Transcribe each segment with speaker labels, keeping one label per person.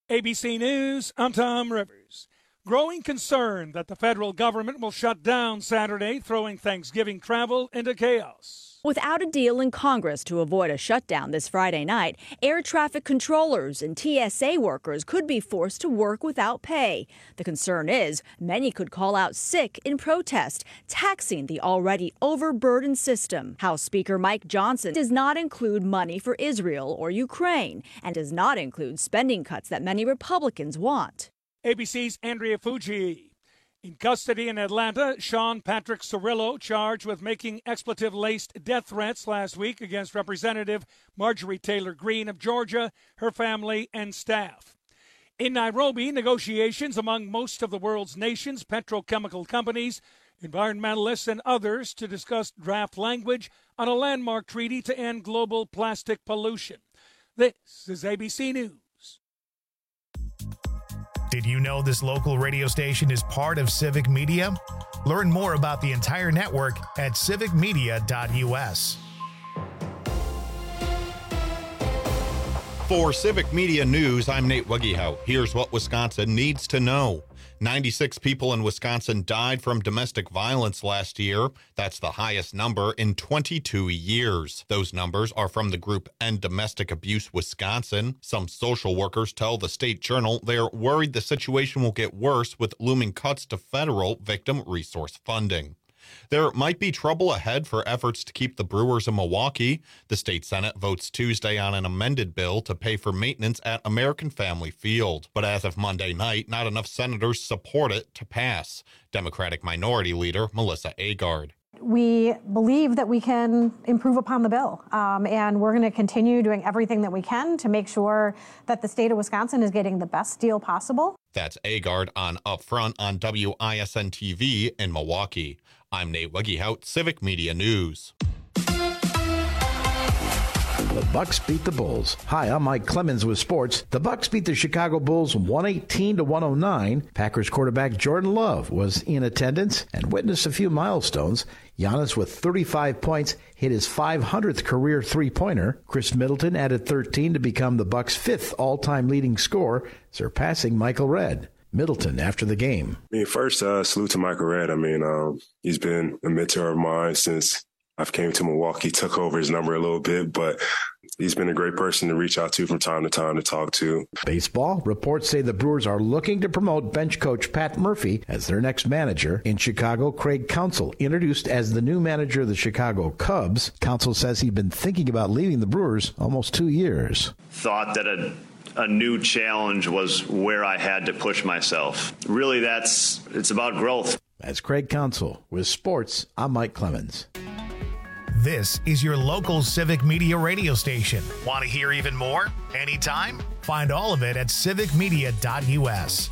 Speaker 1: ABC News, I'm Tom Rivers. Growing concern that the federal government will shut down Saturday, throwing Thanksgiving travel into chaos.
Speaker 2: Without a deal in Congress to avoid a shutdown this Friday night, air traffic controllers and TSA workers could be forced to work without pay. The concern is many could call out sick in protest, taxing the already overburdened system. House Speaker Mike Johnson does not include money for Israel or Ukraine and does not include spending cuts that many Republicans want.
Speaker 1: ABC's Andrea Fuji. In custody in Atlanta, Sean Patrick Cirillo charged with making expletive-laced death threats last week against Representative Marjorie Taylor Greene of Georgia, her family, and staff. In Nairobi, negotiations among most of the world's nations, petrochemical companies, environmentalists, and others to discuss draft language on a landmark treaty to end global plastic pollution. This is ABC News.
Speaker 3: Did you know this local radio station is part of Civic Media? Learn more about the entire network at civicmedia.us.
Speaker 4: For Civic Media News, I'm Nate Wuggehout. Here's what Wisconsin needs to know. 96 people in Wisconsin died from domestic violence last year. That's the highest number in 22 years. Those numbers are from the group End Domestic Abuse Wisconsin. Some social workers tell the State Journal they're worried the situation will get worse with looming cuts to federal victim resource funding. There might be trouble ahead for efforts to keep the Brewers in Milwaukee. The state Senate votes Tuesday on an amended bill to pay for maintenance at American Family Field. But as of Monday night, not enough senators support it to pass. Democratic Minority Leader Melissa Agard.
Speaker 5: We believe that we can improve upon the bill, and we're going to continue doing everything that we can to make sure that the state of Wisconsin is getting the best deal possible.
Speaker 4: That's Agard on Upfront on WISN-TV in Milwaukee. I'm Nate Wuggehout, Civic Media News.
Speaker 6: The Bucks beat the Bulls. Hi, I'm Mike Clemens with sports. The Bucks beat the Chicago Bulls 118-109. Packers quarterback Jordan Love was in attendance and witnessed a few milestones. Giannis with 35 points hit his 500th career three-pointer. Chris Middleton added 13 to become the Bucks' fifth all-time leading scorer, surpassing Michael Redd. Middleton after the game.
Speaker 7: First, salute to Michael Redd. He's been a mentor of mine since I've came to Milwaukee, took over his number a little bit, but he's been a great person to reach out to from time to time to talk to.
Speaker 6: Baseball, reports say the Brewers are looking to promote bench coach Pat Murphy as their next manager. In Chicago, Craig Counsell introduced as the new manager of the Chicago Cubs. Counsell says he'd been thinking about leaving the Brewers almost 2 years.
Speaker 8: Thought that a new challenge was where I had to push myself. Really, it's about growth.
Speaker 6: That's Craig Counsell. With sports, I'm Mike Clemens.
Speaker 3: This is your local Civic Media radio station. Want to hear even more? Anytime? Find all of it at civicmedia.us.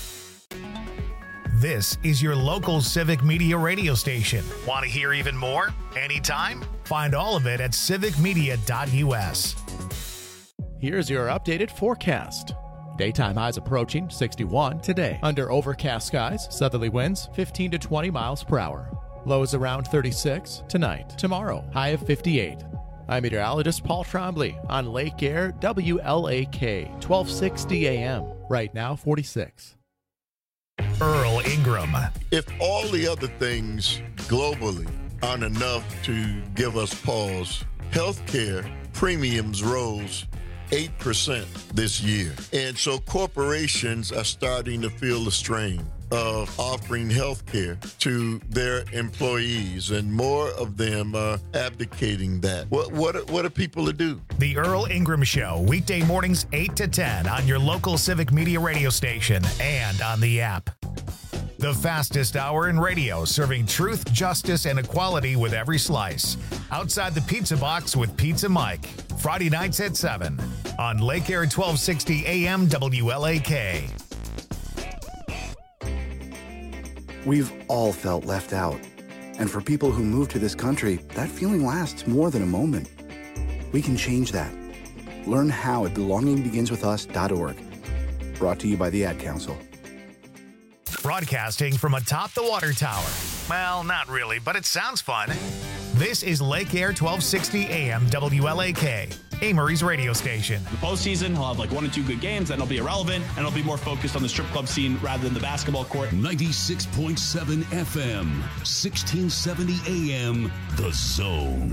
Speaker 3: This is your local Civic Media radio station. Want to hear even more? Anytime? Find all of it at civicmedia.us.
Speaker 9: Here's your updated forecast. Daytime highs approaching 61 today. Under overcast skies, southerly winds 15 to 20 miles per hour. Lows around 36 tonight. Tomorrow, high of 58. I'm meteorologist Paul Trombley on Lake Air WLAK 1260 AM. Right now, 46.
Speaker 3: Earl Ingram.
Speaker 10: If all the other things globally aren't enough to give us pause, healthcare premiums rose 8% this year. And so corporations are starting to feel the strain of offering health care to their employees, and more of them are abdicating that. What are people to do?
Speaker 3: The Earl Ingram Show, weekday mornings 8 to 10 on your local Civic Media radio station and on the app. The fastest hour in radio, serving truth, justice, and equality with every slice. Outside the Pizza Box with Pizza Mike. Friday nights at 7 on Lake Air 1260 AM WLAK.
Speaker 11: We've all felt left out. And for people who move to this country, that feeling lasts more than a moment. We can change that. Learn how at belongingbeginswithus.org. Brought to you by the Ad Council.
Speaker 3: Broadcasting from atop the water tower. Well, not really, but it sounds fun. This is Lake Air 1260 AM WLAK. Amory's radio station.
Speaker 12: The postseason, he'll have like 1 or 2 good games, then he'll be irrelevant, and he'll be more focused on the strip club scene rather than the basketball court.
Speaker 13: 96.7 FM, 1670 AM, The Zone.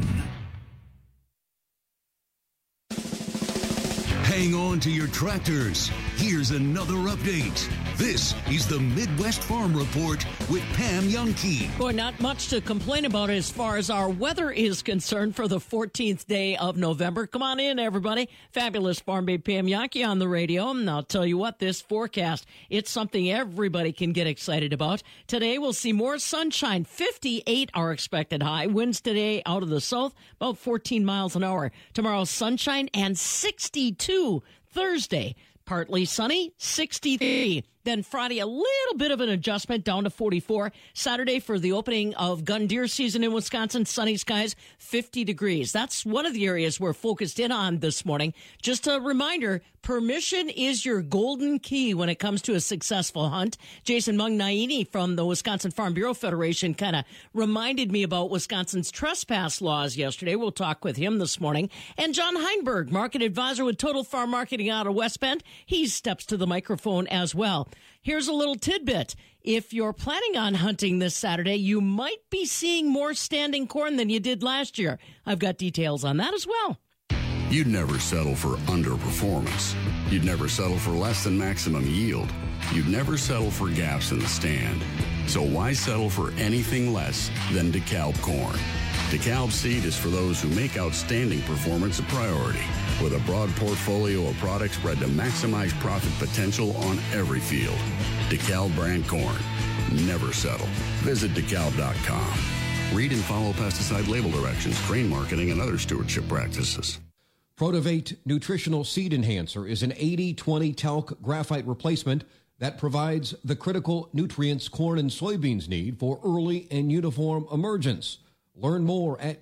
Speaker 13: Hang on to your tractors. Here's another update. This is the Midwest Farm Report with Pam Youngkey.
Speaker 14: Boy, not much to complain about as far as our weather is concerned for the 14th day of November. Come on in, everybody. Fabulous Farm Babe Pam Youngkey on the radio. And I'll tell you what, this forecast, it's something everybody can get excited about. Today, we'll see more sunshine. 58 our expected high. Winds today out of the south, about 14 miles an hour. Tomorrow, sunshine and 62. Thursday, partly sunny, 63. Then Friday, a little bit of an adjustment down to 44. Saturday for the opening of gun deer season in Wisconsin, sunny skies, 50 degrees. That's one of the areas we're focused in on this morning. Just a reminder, permission is your golden key when it comes to a successful hunt. Jason Mungnaini from the Wisconsin Farm Bureau Federation kind of reminded me about Wisconsin's trespass laws yesterday. We'll talk with him this morning. And John Heinberg, market advisor with Total Farm Marketing out of West Bend, he steps to the microphone as well. Here's a little tidbit. If you're planning on hunting this Saturday, you might be seeing more standing corn than you did last year. I've got details on that as well.
Speaker 13: You'd never settle for underperformance. You'd never settle for less than maximum yield. You'd never settle for gaps in the stand. So why settle for anything less than DeKalb corn? DeKalb seed is for those who make outstanding performance a priority, with a broad portfolio of products bred to maximize profit potential on every field. DeKalb brand corn. Never settle. Visit DeKalb.com. Read and follow pesticide label directions, grain marketing, and other stewardship practices.
Speaker 15: Protivate Nutritional Seed Enhancer is an 80-20 talc graphite replacement that provides the critical nutrients corn and soybeans need for early and uniform emergence. Learn more at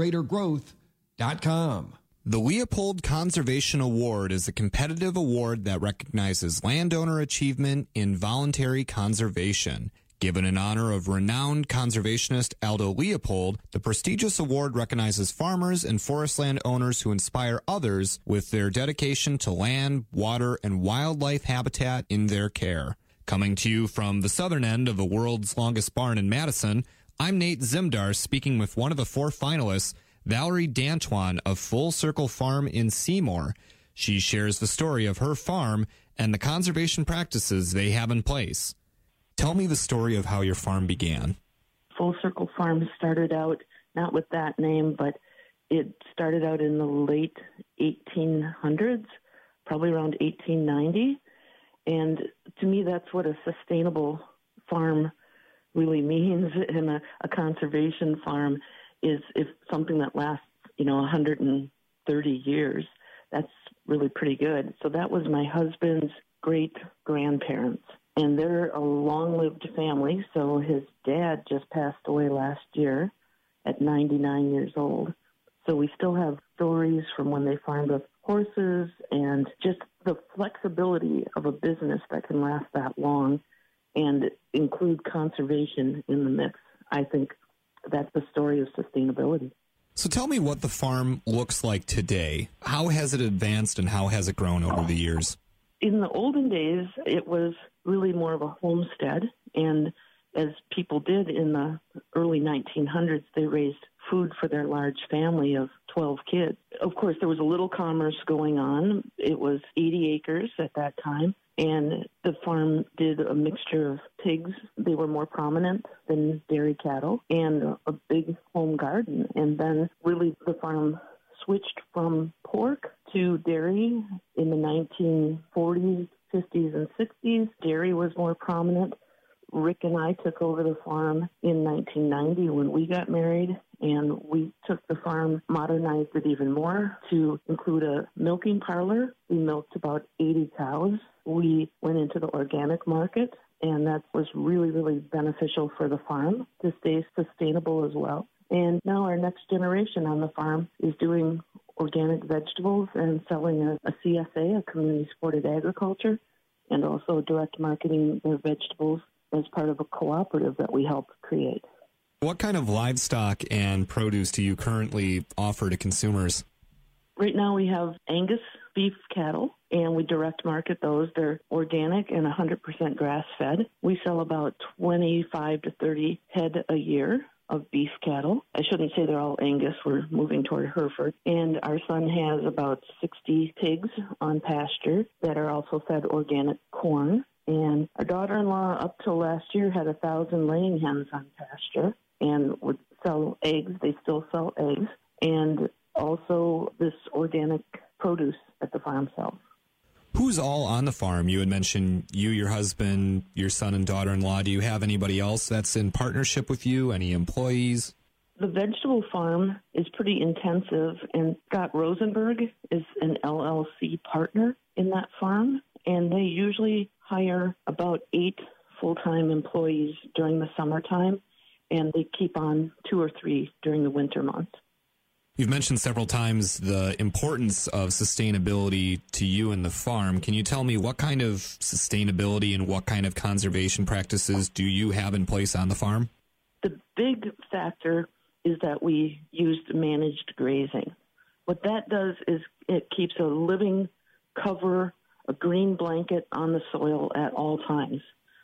Speaker 15: getgreatergrowth.com.
Speaker 16: The Leopold Conservation Award is a competitive award that recognizes landowner achievement in voluntary conservation. Given in honor of renowned conservationist Aldo Leopold, the prestigious award recognizes farmers and forest land owners who inspire others with their dedication to land, water, and wildlife habitat in their care. Coming to you from the southern end of the world's longest barn in Madison, I'm Nate Zimdar speaking with one of the 4 finalists, Valerie Dantuan of Full Circle Farm in Seymour. She shares the story of her farm and the conservation practices they have in place. Tell me the story of how your farm began.
Speaker 17: Full Circle Farm started out not with that name, but it started out in the late 1800s, probably around 1890. And to me, that's what a sustainable farm really means. And a conservation farm is if something that lasts, 130 years. That's really pretty good. So that was my husband's great-grandparents. And they're a long-lived family, so his dad just passed away last year at 99 years old. So we still have stories from when they farmed with horses and just the flexibility of a business that can last that long and include conservation in the mix. I think that's the story of sustainability.
Speaker 16: So tell me what the farm looks like today. How has it advanced and how has it grown over the years?
Speaker 17: In the olden days, it was really more of a homestead, and as people did in the early 1900s, they raised food for their large family of 12 kids. Of course, there was a little commerce going on. It was 80 acres at that time, and the farm did a mixture of pigs. They were more prominent than dairy cattle, and a big home garden. And then really the farm switched from pork to dairy in the 1940s, 50s, and 60s. Dairy was more prominent. Rick and I took over the farm in 1990 when we got married, and we took the farm, modernized it even more to include a milking parlor. We milked about 80 cows. We went into the organic market, and that was really, really beneficial for the farm to stay sustainable as well. And now our next generation on the farm is doing organic vegetables and selling a CSA, a community supported agriculture, and also direct marketing their vegetables as part of a cooperative that we help create.
Speaker 16: What kind of livestock and produce do you currently offer to consumers?
Speaker 17: Right now we have Angus beef cattle, and we direct market those. They're organic and 100% grass-fed. We sell about 25 to 30 head a year of beef cattle. I shouldn't say they're all Angus. We're moving toward Hereford. And our son has about 60 pigs on pasture that are also fed organic corn. And our daughter-in-law, up till last year, had 1,000 laying hens on pasture and would sell eggs. They still sell eggs. And also this organic produce at the farm sells.
Speaker 16: Who's all on the farm? You had mentioned you, your husband, your son and daughter-in-law. Do you have anybody else that's in partnership with you? Any employees?
Speaker 17: The vegetable farm is pretty intensive, and Scott Rosenberg is an LLC partner in that farm, and they usually hire about 8 full-time employees during the summertime, and they keep on 2 or 3 during the winter months.
Speaker 16: You've mentioned several times the importance of sustainability to you and the farm. Can you tell me what kind of sustainability and what kind of conservation practices do you have in place on the farm?
Speaker 17: The big factor is that we used managed grazing. What that does is it keeps a living cover, a green blanket on the soil at all times,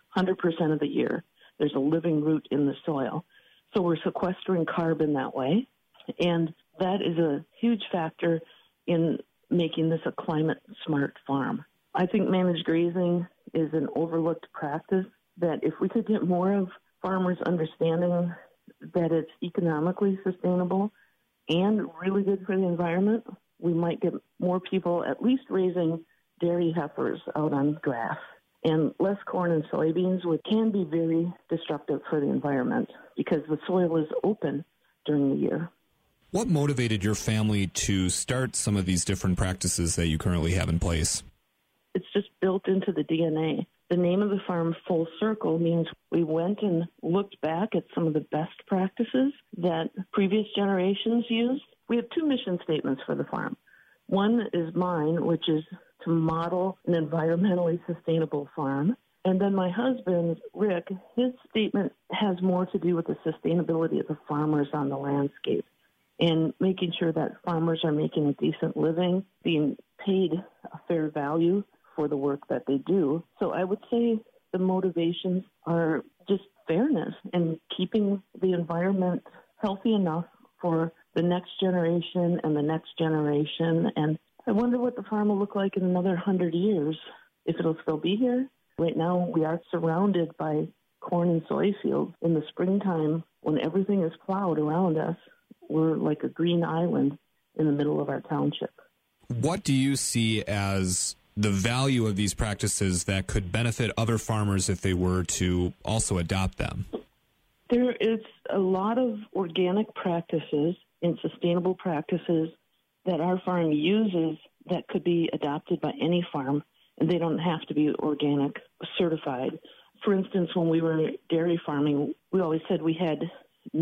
Speaker 17: 100% of the year. There's a living root in the soil. So we're sequestering carbon that way. And that is a huge factor in making this a climate-smart farm. I think managed grazing is an overlooked practice that if we could get more of farmers understanding that it's economically sustainable and really good for the environment, we might get more people at least raising dairy heifers out on grass and less corn and soybeans, which can be very disruptive for the environment because the soil is open during the year.
Speaker 16: What motivated your family to start some of these different practices that you currently have in place?
Speaker 17: It's just built into the DNA. The name of the farm, Full Circle, means we went and looked back at some of the best practices that previous generations used. We have 2 mission statements for the farm. One is mine, which is to model an environmentally sustainable farm. And then my husband, Rick, his statement has more to do with the sustainability of the farmers on the landscape and making sure that farmers are making a decent living, being paid a fair value for the work that they do. So I would say the motivations are just fairness and keeping the environment healthy enough for the next generation and the next generation. And I wonder what the farm will look like in another 100 years, if it'll still be here. Right now, we are surrounded by corn and soy fields. In the springtime, when everything is plowed around us, we're like a green island in the middle of our township.
Speaker 16: What do you see as the value of these practices that could benefit other farmers if they were to also adopt them?
Speaker 17: There is a lot of organic practices and sustainable practices that our farm uses that could be adopted by any farm, and they don't have to be organic certified. For instance, when we were dairy farming, we always said we had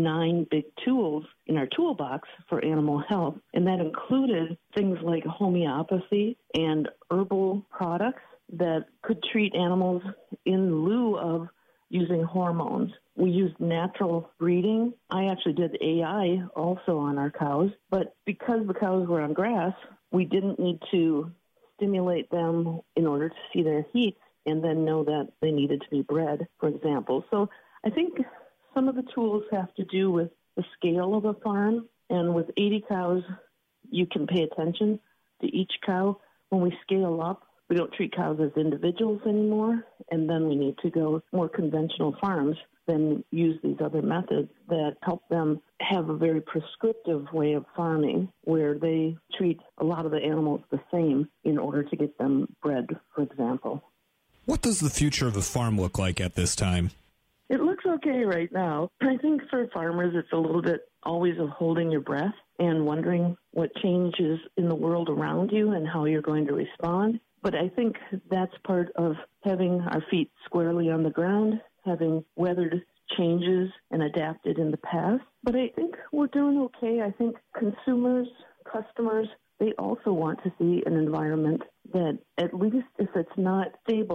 Speaker 17: 9 big tools in our toolbox for animal health, and that included things like homeopathy and herbal products that could treat animals in lieu of using hormones. We used natural breeding. I actually did AI also on our cows, but because the cows were on grass, we didn't need to stimulate them in order to see their heat and then know that they needed to be bred, for example. So I think some of the tools have to do with the scale of a farm, and with 80 cows, you can pay attention to each cow. When we scale up, we don't treat cows as individuals anymore, and then we need to go more conventional farms than use these other methods that help them have a very prescriptive way of farming where they treat a lot of the animals the same in order to get them bred, for example.
Speaker 16: What does the future of the farm look like at this time?
Speaker 17: It looks okay right now. I think for farmers, it's a little bit always of holding your breath and wondering what changes in the world around you and how you're going to respond. But I think that's part of having our feet squarely on the ground, having weathered changes and adapted in the past. But I think we're doing okay. I think consumers, customers, they also want to see an environment that, at least if it's not stable,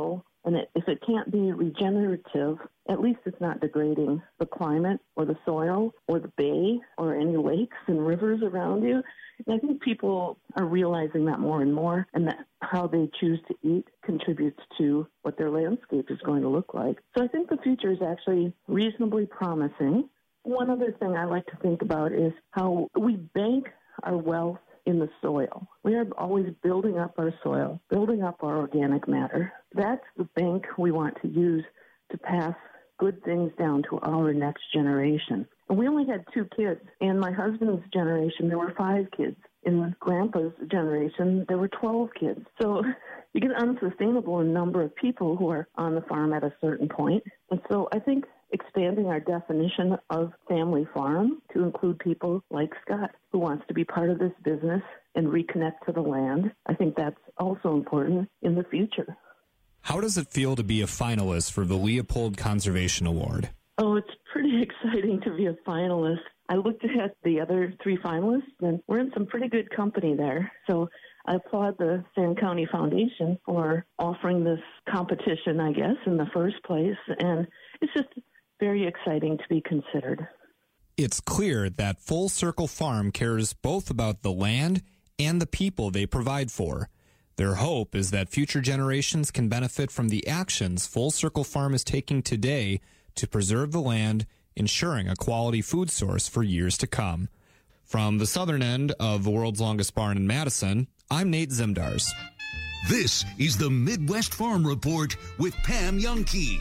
Speaker 17: And if it can't be regenerative, at least it's not degrading the climate or the soil or the bay or any lakes and rivers around you. And I think people are realizing that more and more, and that how they choose to eat contributes to what their landscape is going to look like. So I think the future is actually reasonably promising. One other thing I like to think about is how we bank our wealth in the soil. We are always building up our soil, building up our organic matter. That's the bank we want to use to pass good things down to our next generation. And we only had 2 kids. In my husband's generation, there were 5 kids. In Grandpa's generation, there were 12 kids. So you get unsustainable in number of people who are on the farm at a certain point. And so I think expanding our definition of family farm to include people like Scott, who wants to be part of this business and reconnect to the land, I think that's also important in the future.
Speaker 16: How does it feel to be a finalist for the Leopold Conservation Award?
Speaker 17: Oh, it's pretty exciting to be a finalist. I looked at the other 3 finalists, and we're in some pretty good company there. So I applaud the Sand County Foundation for offering this competition, I guess, in the first place. And it's just very exciting to be considered.
Speaker 16: It's clear that Full Circle Farm cares both about the land and the people they provide for. Their hope is that future generations can benefit from the actions Full Circle Farm is taking today to preserve the land, ensuring a quality food source for years to come. From the southern end of the world's longest barn in Madison, I'm Nate Zimdars.
Speaker 18: This is the Midwest Farm Report with Pam Youngkey.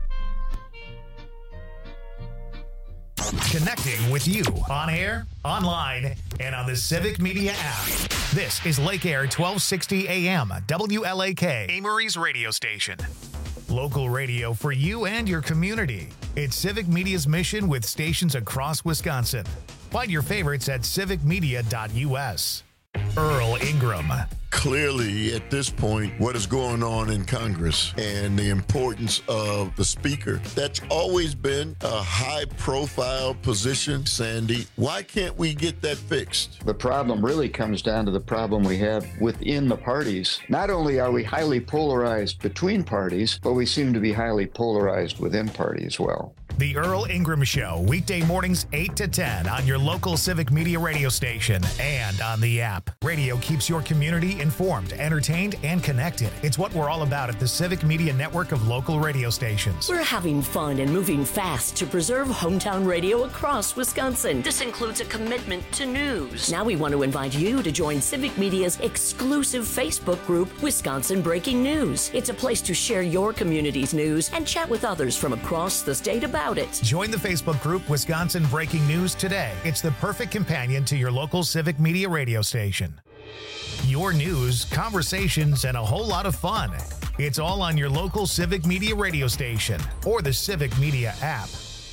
Speaker 3: Connecting with you on air, online, and on the Civic Media app. This is Lake Air 1260 AM, WLAK, Amory's radio station. Local radio for you and your community. It's Civic Media's mission with stations across Wisconsin. Find your favorites at civicmedia.us. Earl Ingram.
Speaker 10: Clearly, at this point, what is going on in Congress and the importance of the speaker, that's always been a high-profile position, Sandy. Why can't we get that fixed?
Speaker 19: The problem really comes down to the problem we have within the parties. Not only are we highly polarized between parties, but we seem to be highly polarized within party as well.
Speaker 3: The Earl Ingram Show, weekday mornings 8 to 10 on your local Civic Media radio station and on the app. Radio keeps your community informed, entertained, and connected. It's what we're all about at the Civic Media network of local radio stations.
Speaker 20: We're having fun and moving fast to preserve hometown radio across Wisconsin. This includes a commitment to news. Now we want to invite you to join Civic Media's exclusive Facebook group, Wisconsin Breaking News. It's a place to share your community's news and chat with others from across the state about it.
Speaker 3: Join the Facebook group Wisconsin Breaking News today. It's the perfect companion to your local Civic Media radio station. Your news, conversations, and a whole lot of fun. It's all on your local Civic Media radio station or the Civic Media app.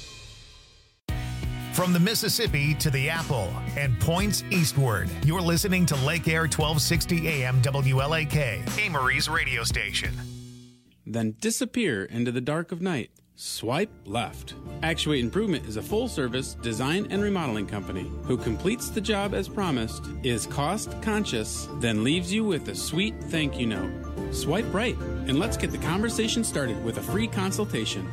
Speaker 3: From the Mississippi to the Apple and points eastward, you're listening to Lake Air 1260 AM WLAK, Amory's radio station.
Speaker 21: Then disappear into the dark of night. Swipe left. Actuate Improvement is a full-service design and remodeling company who completes the job as promised, is cost-conscious, then leaves you with a sweet thank you note. Swipe right, and let's get the conversation started with a free consultation.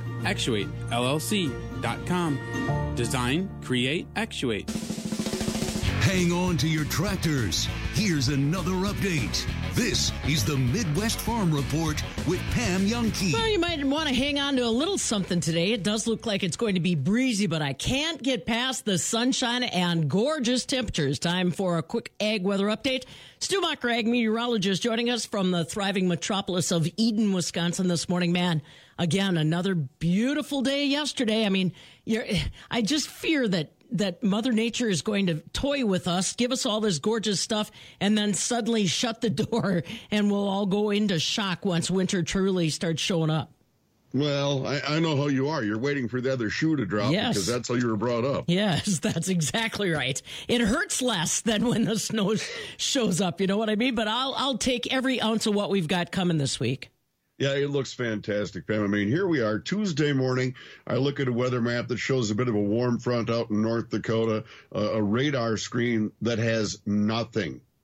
Speaker 21: ActuateLLC.com. Design, create, actuate.
Speaker 18: Hang on to your tractors. Here's another update. This is the Midwest Farm Report with Pam Youngkey.
Speaker 14: Well, you might want to hang on to a little something today. It does look like it's going to be breezy, but I can't get past the sunshine and gorgeous temperatures. Time for a quick ag weather update. Stu Mocker, ag meteorologist, joining us from the thriving metropolis of Eden, Wisconsin this morning. Man, again, another beautiful day yesterday. I mean, I just fear that Mother Nature is going to toy with us, give us all this gorgeous stuff, and then suddenly shut the door, and we'll all go into shock once winter truly starts showing up.
Speaker 22: Well, I know how you are. You're waiting for the other shoe to drop because that's how you were brought up.
Speaker 14: Yes, that's exactly right. It hurts less than when the snow shows up, you know what I mean? But I'll take every ounce of what we've got coming this week.
Speaker 22: Yeah, it looks fantastic, Pam. I mean, here we are, Tuesday morning. I look at a weather map that shows a bit of a warm front out in North Dakota, a radar screen that has nothing.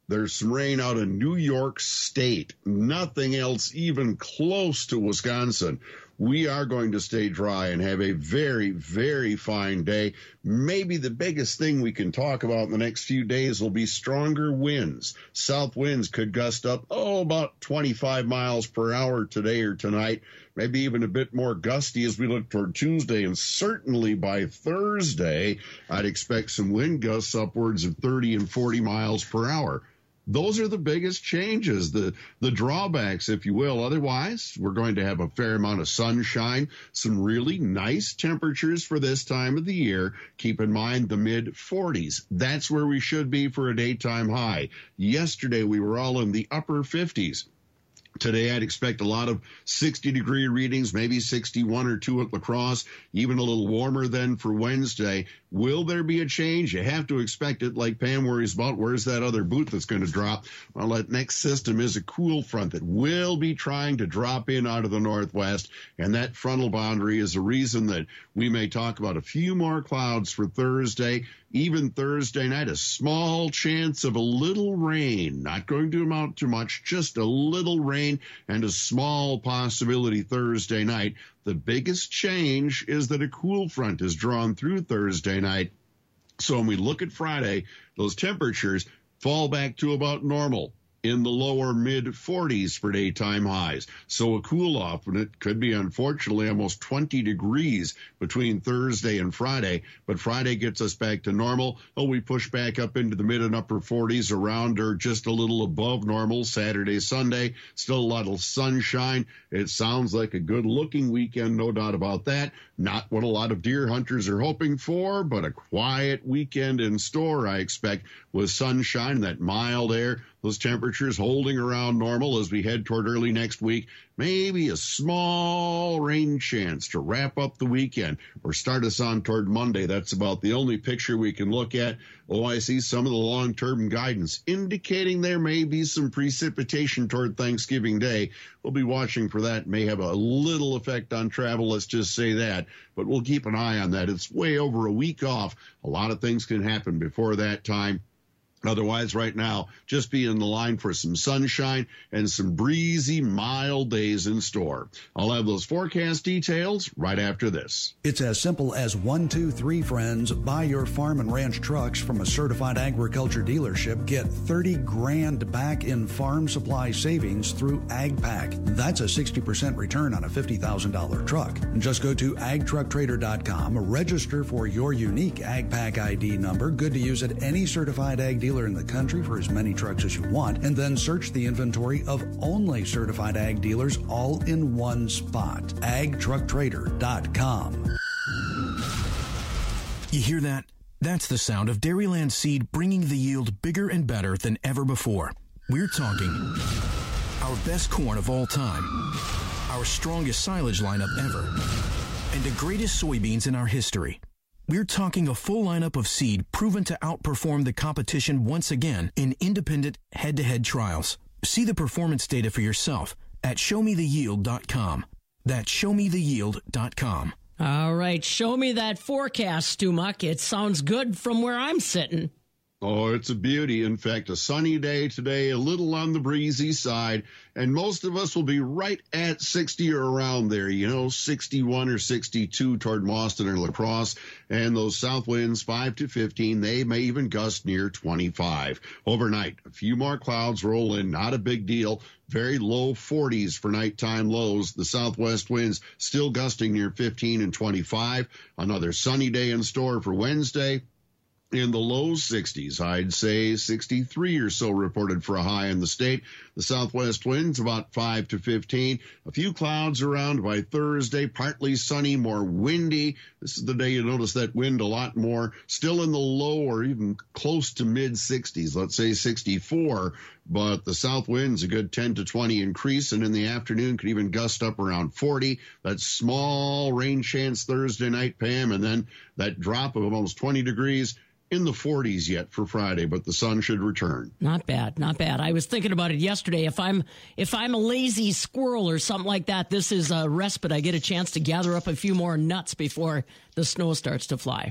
Speaker 22: There's some rain out in New York State. Nothing else even close to Wisconsin. We are going to stay dry and have a very, very fine day. Maybe the biggest thing we can talk about in the next few days will be stronger winds. South winds could gust up, about 25 miles per hour today or tonight. Maybe even a bit more gusty as we look toward Tuesday. And certainly by Thursday, I'd expect some wind gusts upwards of 30 and 40 miles per hour. Those are the biggest changes, the drawbacks, if you will. Otherwise, we're going to have a fair amount of sunshine, some really nice temperatures for this time of the year. Keep in mind the mid-40s. That's where we should be for a daytime high. Yesterday, we were all in the upper 50s. Today, I'd expect a lot of 60-degree readings, maybe 61 or 2 at La Crosse, even a little warmer than for Wednesday. Will there be a change? You have to expect it, like Pam worries about. Where's that other boot that's going to drop? Well, that next system is a cool front that will be trying to drop in out of the northwest, and that frontal boundary is a reason that we may talk about a few more clouds for Thursday. Even Thursday night, a small chance of a little rain, not going to amount to much, just a little rain and a small possibility Thursday night. The biggest change is that a cool front is drawn through Thursday night. So when we look at Friday, those temperatures fall back to about normal in the lower mid-40s for daytime highs. So a cool-off, and it could be, unfortunately, almost 20 degrees between Thursday and Friday. But Friday gets us back to normal. We push back up into the mid and upper 40s, around or just a little above normal Saturday, Sunday. Still a lot of sunshine. It sounds like a good-looking weekend, no doubt about that. Not what a lot of deer hunters are hoping for, but a quiet weekend in store, I expect, with sunshine and that mild air. Those temperatures holding around normal as we head toward early next week. Maybe a small rain chance to wrap up the weekend or start us on toward Monday. That's about the only picture we can look at. I see some of the long-term guidance indicating there may be some precipitation toward Thanksgiving Day. We'll be watching for that. May have a little effect on travel, let's just say that. But we'll keep an eye on that. It's way over a week off. A lot of things can happen before that time. Otherwise, right now, just be in the line for some sunshine and some breezy, mild days in store. I'll have those forecast details right after this.
Speaker 1: It's as simple as 1, 2, 3 friends. Buy your farm and ranch trucks from a certified agriculture dealership. Get $30,000 back in farm supply savings through AgPack. That's a 60% return on a $50,000 truck. Just go to agtrucktrader.com, register for your unique AgPack ID number. Good to use at any certified ag dealer in the country for as many trucks as you want, and then search the inventory of only certified ag dealers all in one spot. agtrucktrader.com.
Speaker 2: You hear that? That's the sound of Dairyland Seed bringing the yield bigger and better than ever before. We're talking our best corn of all time, our strongest silage lineup ever, and the greatest soybeans in our history. We're talking a full lineup of seed proven to outperform the competition once again in independent head-to-head trials. See the performance data for yourself at showmetheyield.com. That's showmetheyield.com.
Speaker 14: All right, show me that forecast, Stumach. It sounds good from where I'm sitting.
Speaker 22: Oh, it's a beauty. In fact, a sunny day today, a little on the breezy side, and most of us will be right at 60 or around there, 61 or 62 toward Mauston or La Crosse, and those south winds 5 to 15, they may even gust near 25. Overnight, a few more clouds roll in, not a big deal. Very low 40s for nighttime lows. The southwest winds still gusting near 15 and 25. Another sunny day in store for Wednesday. In the low 60s, I'd say 63 or so reported for a high in the state. The southwest winds about 5 to 15. A few clouds around by Thursday, partly sunny, more windy. This is the day you notice that wind a lot more. Still in the low or even close to mid 60s, let's say 64. But the south wind's a good 10 to 20 increase, and in the afternoon could even gust up around 40. That small rain chance Thursday night, Pam, and then that drop of almost 20 degrees. In the 40s yet for Friday, but the sun should return.
Speaker 14: Not bad, not bad. I was thinking about it yesterday. If I'm a lazy squirrel or something like that, this is a respite. I get a chance to gather up a few more nuts before the snow starts to fly.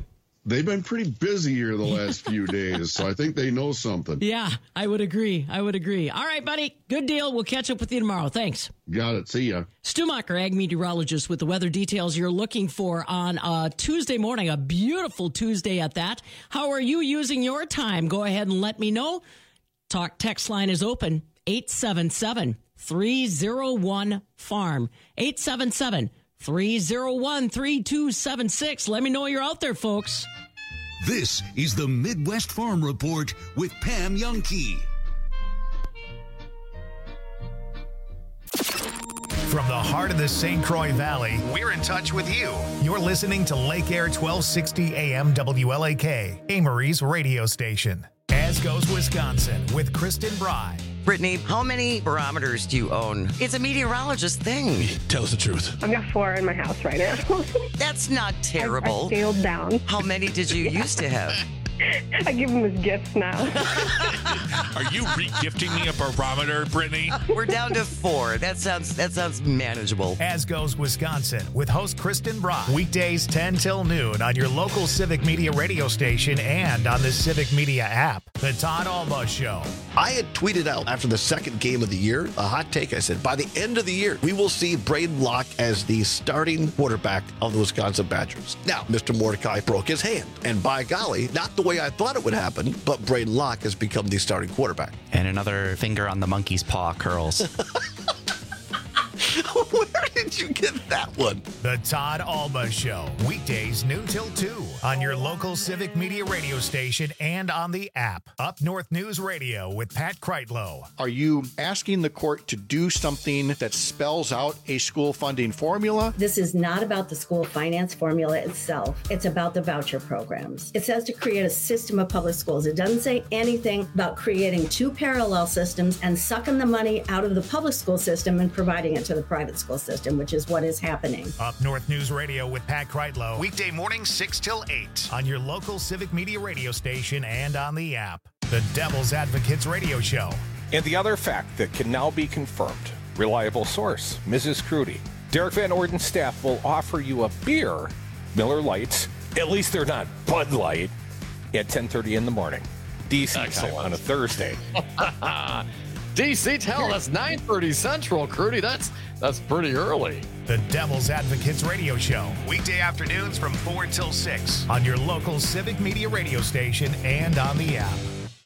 Speaker 22: they've been pretty busy here the last few days, so I think they know something.
Speaker 14: Yeah, I would agree. All right, buddy. Good deal. We'll catch up with you tomorrow. Thanks.
Speaker 22: Got it. See ya.
Speaker 14: Stu Macher, ag meteorologist, with the weather details you're looking for on a Tuesday morning, a beautiful Tuesday at that. How are you using your time? Go ahead and let me know. Text line is open, 877-301-FARM, 877-301-3276. Let me know you're out there, folks.
Speaker 18: This is the Midwest Farm Report with Pam Jahnke.
Speaker 3: From the heart of the St. Croix Valley, we're in touch with you. You're listening to Lake Air 1260 AM WLAK, Amory's radio station. As Goes Wisconsin with Kristen Bry.
Speaker 4: Brittany, how many barometers do you own? It's a meteorologist thing.
Speaker 5: Tell us the truth.
Speaker 23: I've got 4 in my house right now.
Speaker 4: That's not terrible.
Speaker 23: I scaled down.
Speaker 4: How many did you used to have?
Speaker 23: I give them as gifts now.
Speaker 5: Are you re-gifting me a barometer, Brittany?
Speaker 4: We're down to 4. That sounds manageable.
Speaker 3: As Goes Wisconsin with host Kristen Bry. Weekdays 10 till noon on your local Civic Media radio station and on the Civic Media app. The Todd Alba Show.
Speaker 24: I had tweeted out after the second game of the year, a hot take. I said, by the end of the year, we will see Braden Locke as the starting quarterback of the Wisconsin Badgers. Now, Mr. Mordecai broke his hand, and by golly, not the way I thought it would happen, but Braden Locke has become the starting quarterback.
Speaker 25: And another finger on the monkey's paw curls.
Speaker 24: Where did you get that one?
Speaker 3: The Todd Alba Show. Weekdays noon till 2 on your local Civic Media radio station and on the app. Up North News Radio with Pat Kreitlow.
Speaker 26: Are you asking the court to do something that spells out a school funding formula?
Speaker 27: This is not about the school finance formula itself. It's about the voucher programs. It says to create a system of public schools. It doesn't say anything about creating 2 parallel systems and sucking the money out of the public school system and providing it to the private school system, which is what is happening.
Speaker 3: Up North News Radio with Pat Kreitlow. Weekday mornings 6 till 8 on your local Civic Media radio station and on the app. The Devil's Advocates Radio Show.
Speaker 28: And the other fact that can now be confirmed. Reliable source, Mrs. Crudy. Derek Van Orden's staff will offer you a beer, Miller Lights, at least they're not Bud Light, at 10:30 in the morning. DC time on a Thursday.
Speaker 29: DC, tell us 9:30 Central, Crudy. That's pretty early.
Speaker 3: The Devil's Advocates Radio Show. Weekday afternoons from 4 till 6 on your local Civic Media radio station and on the app.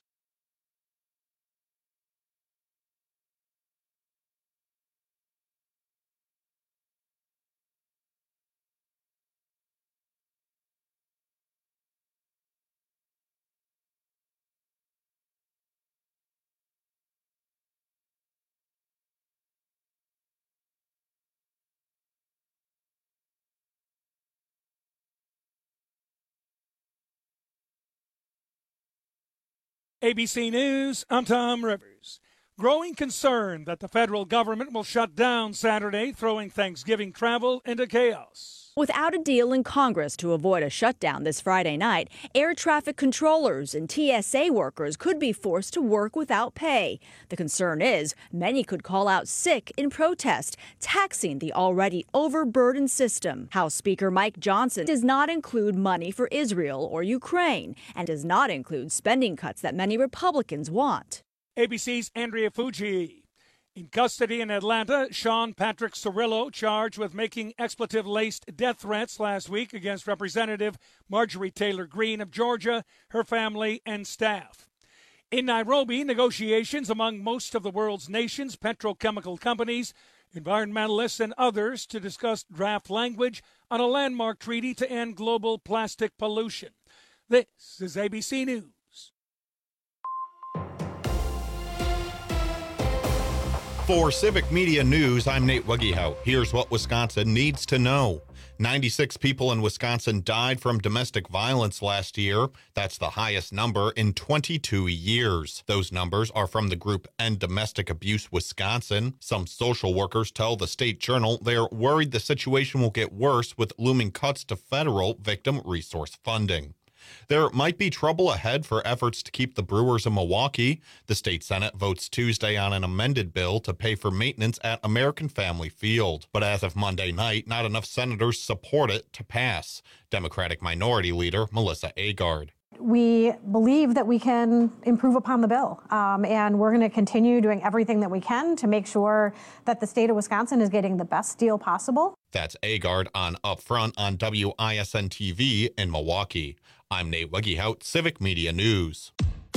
Speaker 30: ABC News, I'm Tom Rivers. Growing concern that the federal government will shut down Saturday, throwing Thanksgiving travel into chaos.
Speaker 31: Without a deal in Congress to avoid a shutdown this Friday night, air traffic controllers and TSA workers could be forced to work without pay. The concern is many could call out sick in protest, taxing the already overburdened system. House Speaker Mike Johnson does not include money for Israel or Ukraine and does not include spending cuts that many Republicans want.
Speaker 30: ABC's Andrea Fuji. In custody in Atlanta, Sean Patrick Cirillo charged with making expletive-laced death threats last week against Representative Marjorie Taylor Greene of Georgia, her family, and staff. In Nairobi, negotiations among most of the world's nations, petrochemical companies, environmentalists, and others to discuss draft language on a landmark treaty to end global plastic pollution. This is ABC News.
Speaker 32: For Civic Media News, I'm Nate Wuggehout. Here's what Wisconsin needs to know. 96 people in Wisconsin died from domestic violence last year. That's the highest number in 22 years. Those numbers are from the group End Domestic Abuse Wisconsin. Some social workers tell the State Journal they're worried the situation will get worse with looming cuts to federal victim resource funding. There might be trouble ahead for efforts to keep the Brewers in Milwaukee. The state Senate votes Tuesday on an amended bill to pay for maintenance at American Family Field. But as of Monday night, not enough senators support it to pass. Democratic Minority Leader Melissa Agard.
Speaker 6: We believe that we can improve upon the bill, and we're going to continue doing everything that we can to make sure that the state of Wisconsin is getting the best deal possible.
Speaker 32: That's Agard on Upfront on WISN TV in Milwaukee. I'm Nate Wegehout, Civic Media News.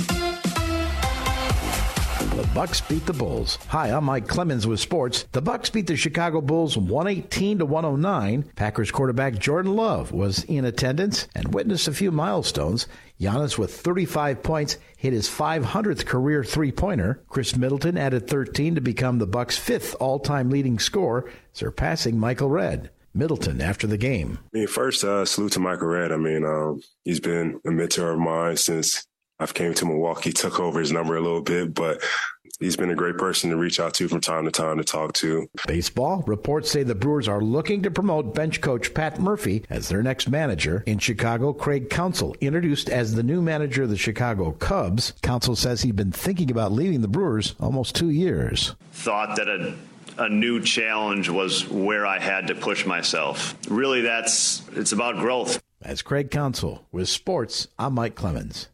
Speaker 7: The Bucks beat the Bulls. Hi, I'm Mike Clemens with sports. The Bucks beat the Chicago Bulls 118-109. Packers quarterback Jordan Love was in attendance and witnessed a few milestones. Giannis with 35 points hit his 500th career three-pointer. Chris Middleton added 13 to become the Bucks' 5th all-time leading scorer, surpassing Michael Redd. Middleton after the game.
Speaker 8: First, salute to Michael Redd. He's been a mentor of mine since I've came to Milwaukee, took over his number a little bit, but he's been a great person to reach out to from time to time to talk to.
Speaker 7: Baseball. Reports say the Brewers are looking to promote bench coach Pat Murphy as their next manager. In Chicago, Craig Counsell introduced as the new manager of the Chicago Cubs. Counsell says he'd been thinking about leaving the Brewers almost 2 years.
Speaker 9: Thought that a new challenge was where I had to push myself. Really, it's about growth.
Speaker 7: As Craig Counsell with sports, I'm Mike Clemens.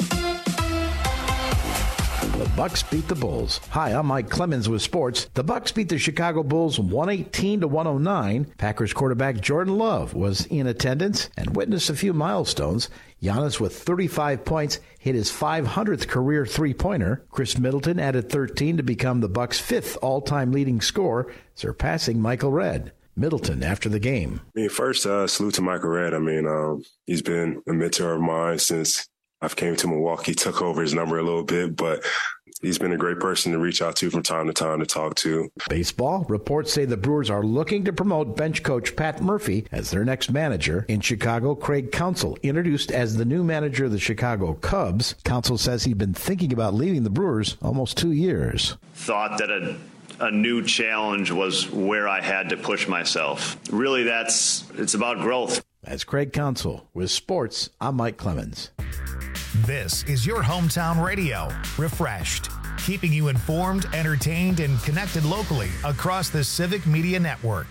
Speaker 7: The Bucks beat the Bulls. Hi, I'm Mike Clemens with sports. The Bucks beat the Chicago Bulls 118-109. Packers quarterback Jordan Love was in attendance and witnessed a few milestones. Giannis with 35 points hit his 500th career three-pointer. Chris Middleton added 13 to become the Bucks' 5th all-time leading scorer, surpassing Michael Redd. Middleton after the game.
Speaker 8: First, salute to Michael Redd. He's been a mentor of mine since I've came to Milwaukee, took over his number a little bit, but he's been a great person to reach out to from time to time to talk to.
Speaker 7: Baseball. Reports say the Brewers are looking to promote bench coach Pat Murphy as their next manager. In Chicago, Craig Counsell introduced as the new manager of the Chicago Cubs. Counsell says he'd been thinking about leaving the Brewers almost 2 years.
Speaker 9: Thought that a new challenge was where I had to push myself. Really, it's about growth.
Speaker 7: As Craig Counsell with sports, I'm Mike Clemens.
Speaker 3: This is your hometown radio, Refreshed, keeping you informed, entertained, and connected locally across the Civic Media Network.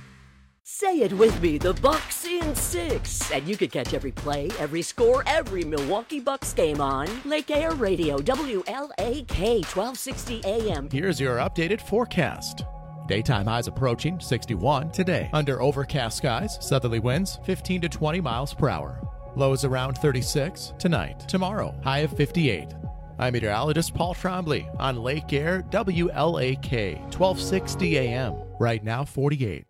Speaker 20: Say it with me, the Bucks in 6. And you can catch every play, every score, every Milwaukee Bucks game on Lake Air Radio, WLAK 1260 AM.
Speaker 10: Here's your updated forecast. Daytime highs approaching 61 today. Under overcast skies, southerly winds 15 to 20 miles per hour. Lows around 36 tonight. Tomorrow, high of 58. I'm meteorologist Paul Trombley on Lake Air, WLAK 1260 AM. Right now, 48.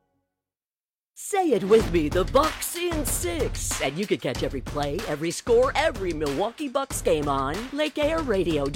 Speaker 20: Say it with me, the Bucks in 6. And you can catch every play, every score, every Milwaukee Bucks game on Lake Air Radio,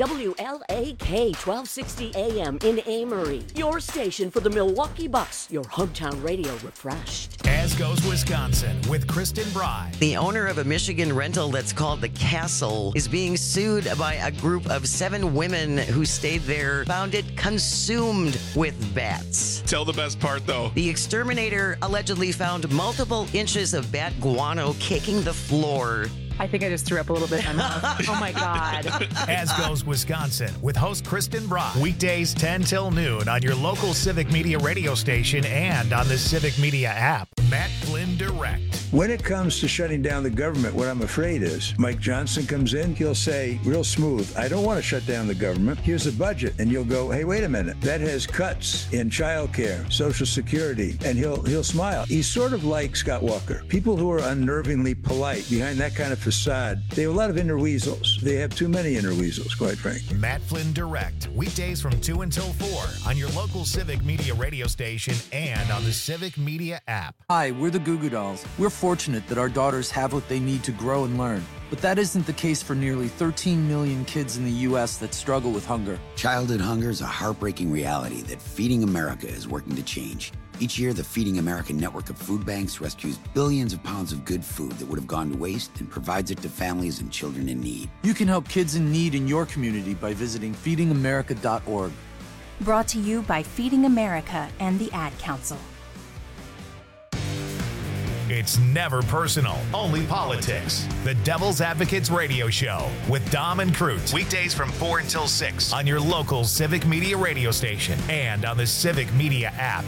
Speaker 20: WLAK 1260 AM in Amory. Your station for the Milwaukee Bucks, your hometown radio refreshed.
Speaker 3: As goes Wisconsin with Kristen Bry.
Speaker 4: The owner of a Michigan rental that's called The Castle is being sued by a group of 7 women who stayed there, found it consumed with bats.
Speaker 5: Tell the best part, though.
Speaker 4: The exterminator allegedly found multiple inches of bat guano kicking the floor.
Speaker 11: I think I just threw up a little bit in my mouth. Oh, my God.
Speaker 3: As goes Wisconsin with host Kristen Bry. Weekdays 10 till noon on your local Civic Media radio station and on the Civic Media app. Matt Flynn Direct.
Speaker 12: When it comes to shutting down the government, what I'm afraid is Mike Johnson comes in, he'll say real smooth, I don't want to shut down the government. Here's a budget. And you'll go, hey, wait a minute. That has cuts in childcare, Social Security. And he'll smile. He's sort of like Scott Walker. People who are unnervingly polite behind that kind of facade, they have a lot of inner weasels. They have too many inner weasels, quite frankly.
Speaker 3: Matt Flynn Direct. Weekdays from 2 until 4 on your local Civic Media radio station and on the Civic Media app.
Speaker 13: Hi, we're the Goo Goo Dolls. We're fortunate that our daughters have what they need to grow and learn. But that isn't the case for nearly 13 million kids in the U.S. that struggle with hunger.
Speaker 15: Childhood hunger is a heartbreaking reality that Feeding America is working to change. Each year, the Feeding America network of food banks rescues billions of pounds of good food that would have gone to waste and provides it to families and children in need.
Speaker 13: You can help kids in need in your community by visiting feedingamerica.org.
Speaker 16: Brought to you by Feeding America and the Ad Council.
Speaker 3: It's never personal, only politics. The Devil's Advocates Radio Show with Dom and Cruz. Weekdays from 4 until 6 on your local Civic Media radio station and on the Civic Media app.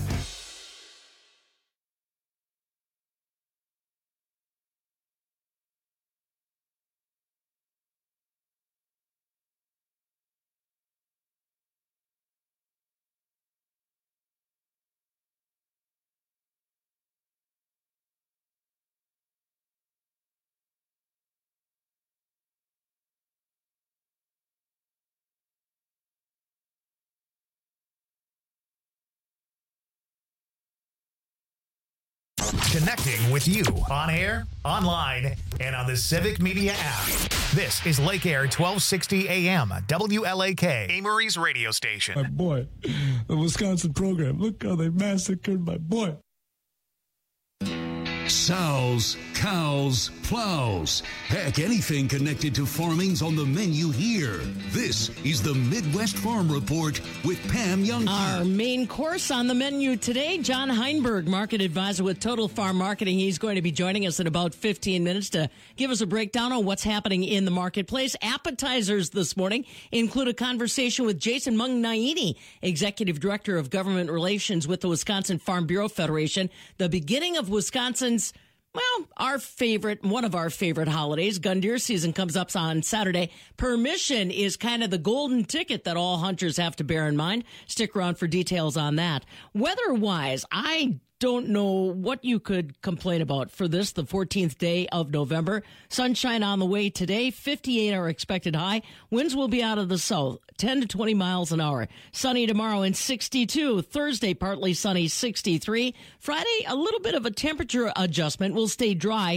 Speaker 3: Connecting with you on air, online, and on the Civic Media app. This is Lake Air 1260 AM, WLAK, Amory's radio station.
Speaker 1: My boy, the Wisconsin program. Look how they massacred my boy.
Speaker 2: Sows, cows, plows. Heck, anything connected to farming's on the menu here. This is the Midwest Farm Report with Pam Young.
Speaker 14: Our main course on the menu today, John Heinberg, market advisor with Total Farm Marketing. He's going to be joining us in about 15 minutes to give us a breakdown on what's happening in the marketplace. Appetizers this morning include a conversation with Jason Mungnaini, Executive Director of Government Relations with the Wisconsin Farm Bureau Federation. The beginning of Wisconsin's one of our favorite holidays. Gun deer season comes up on Saturday. Permission is kind of the golden ticket that all hunters have to bear in mind. Stick around for details on that. Weather-wise, I don't know what you could complain about for this, the 14th day of November. Sunshine on the way today. 58 are expected high. Winds will be out of the south, 10 to 20 miles an hour. Sunny tomorrow and 62. Thursday, partly sunny, 63. Friday, a little bit of a temperature adjustment. Will stay dry,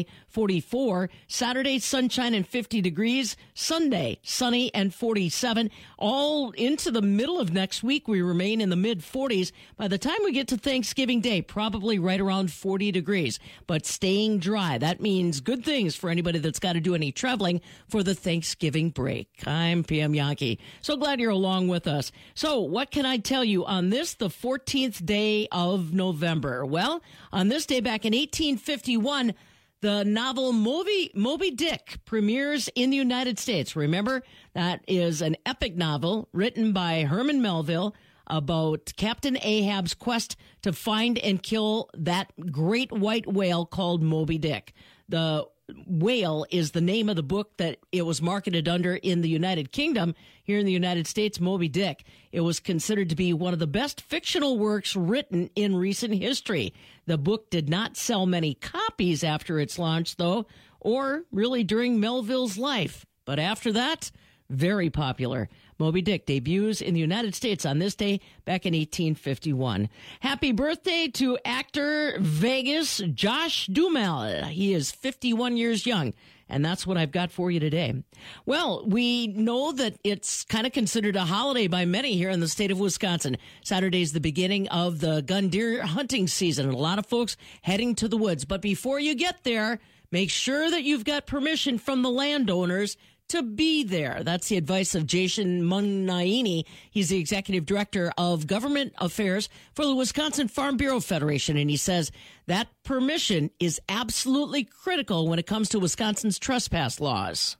Speaker 14: 44. Saturday, sunshine and 50 degrees. Sunday, sunny and 47. All into the middle of next week, we remain in the mid-40s. By the time we get to Thanksgiving Day, probably right around 40 degrees, but staying dry. That means good things for anybody that's got to do any traveling for the Thanksgiving break. I'm Pam Yankee. So glad you're along with us. So what can I tell you on this, the 14th day of November? Well, on this day back in 1851, the novel Moby Dick premieres in the United States. Remember, that is an epic novel written by Herman Melville about Captain Ahab's quest to find and kill that great white whale called Moby Dick. The whale is the name of the book that it was marketed under in the United Kingdom. Here in the United States, Moby Dick. It was considered to be one of the best fictional works written in recent history. The book did not sell many copies after its launch, though, or really during Melville's life. But after that, very popular. Moby Dick debuts in the United States on this day back in 1851. Happy birthday to actor Vegas Josh Duhamel. He is 51 years young, and that's what I've got for you today. Well, we know that it's kind of considered a holiday by many here in the state of Wisconsin. Saturday's the beginning of the gun deer hunting season, and a lot of folks heading to the woods. But before you get there, make sure that you've got permission from the landowners to be there. That's the advice of Jason Mungnaini. He's the Executive Director of Government Affairs for the Wisconsin Farm Bureau Federation, and he says that permission is absolutely critical when it comes to Wisconsin's trespass laws.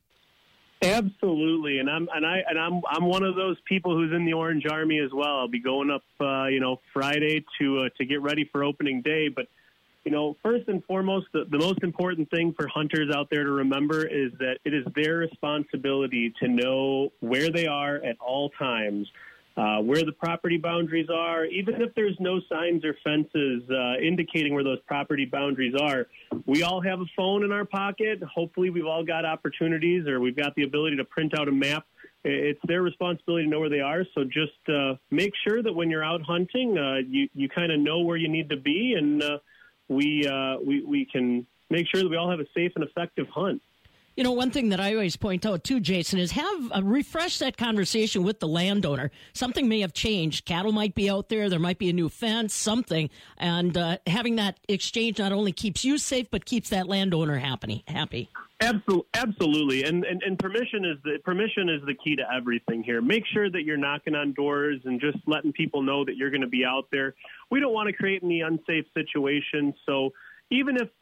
Speaker 16: Absolutely, and I'm one of those people who's in the Orange Army as well. I'll be going up, Friday to get ready for opening day, but. First and foremost, the most important thing for hunters out there to remember is that it is their responsibility to know where they are at all times, where the property boundaries are, even if there's no signs or fences indicating where those property boundaries are. We all have a phone in our pocket. Hopefully we've all got opportunities or we've got the ability to print out a map. It's their responsibility to know where they are. So just make sure that when you're out hunting, you kind of know where you need to be, and we can make sure that we all have a safe and effective hunt.
Speaker 14: One thing that I always point out too, Jason, is refresh that conversation with the landowner. Something may have changed. Cattle might be out there. There might be a new fence, something. And having that exchange not only keeps you safe, but keeps that landowner happy.
Speaker 16: Absolutely. And permission is the key to everything here. Make sure that you're knocking on doors and just letting people know that you're going to be out there. We don't want to create any unsafe situations. So, even if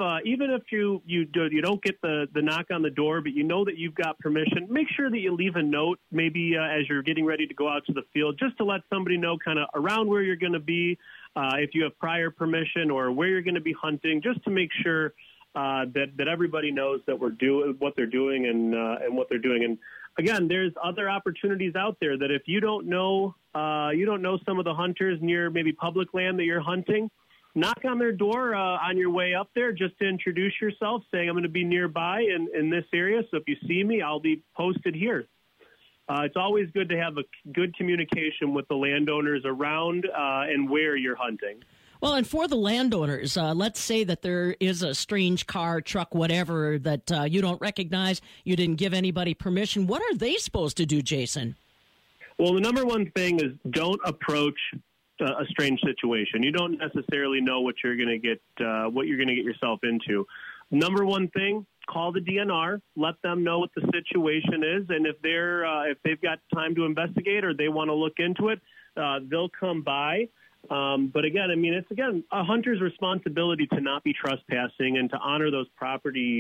Speaker 16: you don't get the knock on the door, but you know that you've got permission, make sure that you leave a note maybe as you're getting ready to go out to the field, just to let somebody know kind of around where you're going to be, if you have prior permission, or where you're going to be hunting, just to make sure that everybody knows that what they're doing and what they're doing. And again, there's other opportunities out there that if you don't know some of the hunters near maybe public land that you're hunting, knock on their door on your way up there just to introduce yourself, saying, I'm going to be nearby in this area, so if you see me, I'll be posted here. It's always good to have a good communication with the landowners around and where you're hunting.
Speaker 14: Well, and for the landowners, let's say that there is a strange car, truck, whatever, that you don't recognize, you didn't give anybody permission. What are they supposed to do, Jason?
Speaker 16: Well, the number one thing is don't approach a strange situation. You don't necessarily know what you're going to get yourself into. Number one thing, call the DNR, let them know what the situation is, and if they've got time to investigate or they want to look into it, they'll come by. But again, I mean, it's a hunter's responsibility to not be trespassing and to honor those property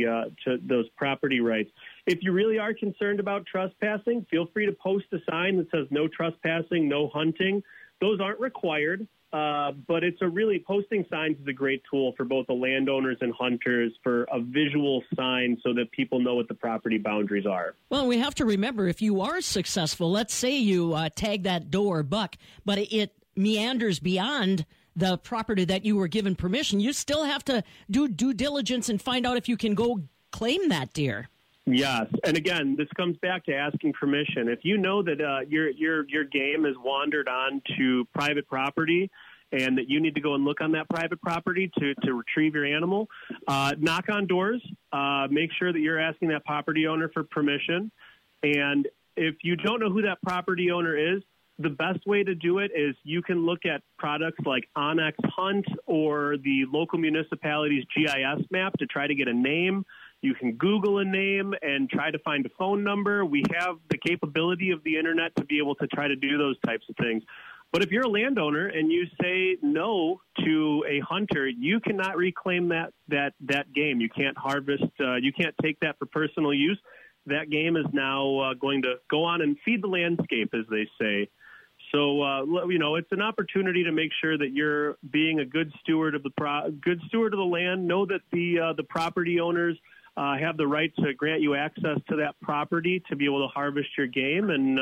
Speaker 16: rights. If you really are concerned about trespassing, feel free to post a sign that says no trespassing, no hunting. Those aren't required, but posting signs is a great tool for both the landowners and hunters for a visual sign so that people know what the property boundaries are.
Speaker 14: Well, we have to remember, if you are successful, let's say you tag that doe or buck, but it meanders beyond the property that you were given permission, you still have to do due diligence and find out if you can go claim that deer.
Speaker 16: Yes, and again, this comes back to asking permission. If you know that your game has wandered onto private property and that you need to go and look on that private property to retrieve your animal, knock on doors, make sure that you're asking that property owner for permission. And if you don't know who that property owner is, the best way to do it is you can look at products like Onyx Hunt or the local municipality's GIS map to try to get a name. You can Google a name and try to find a phone number. We have the capability of the internet to be able to try to do those types of things. But if you're a landowner and you say no to a hunter, you cannot reclaim that game. You can't harvest. You can't take that for personal use. That game is now going to go on and feed the landscape, as they say. So, it's an opportunity to make sure that you're being a good steward of the land. Know that the property owners have the right to grant you access to that property to be able to harvest your game, and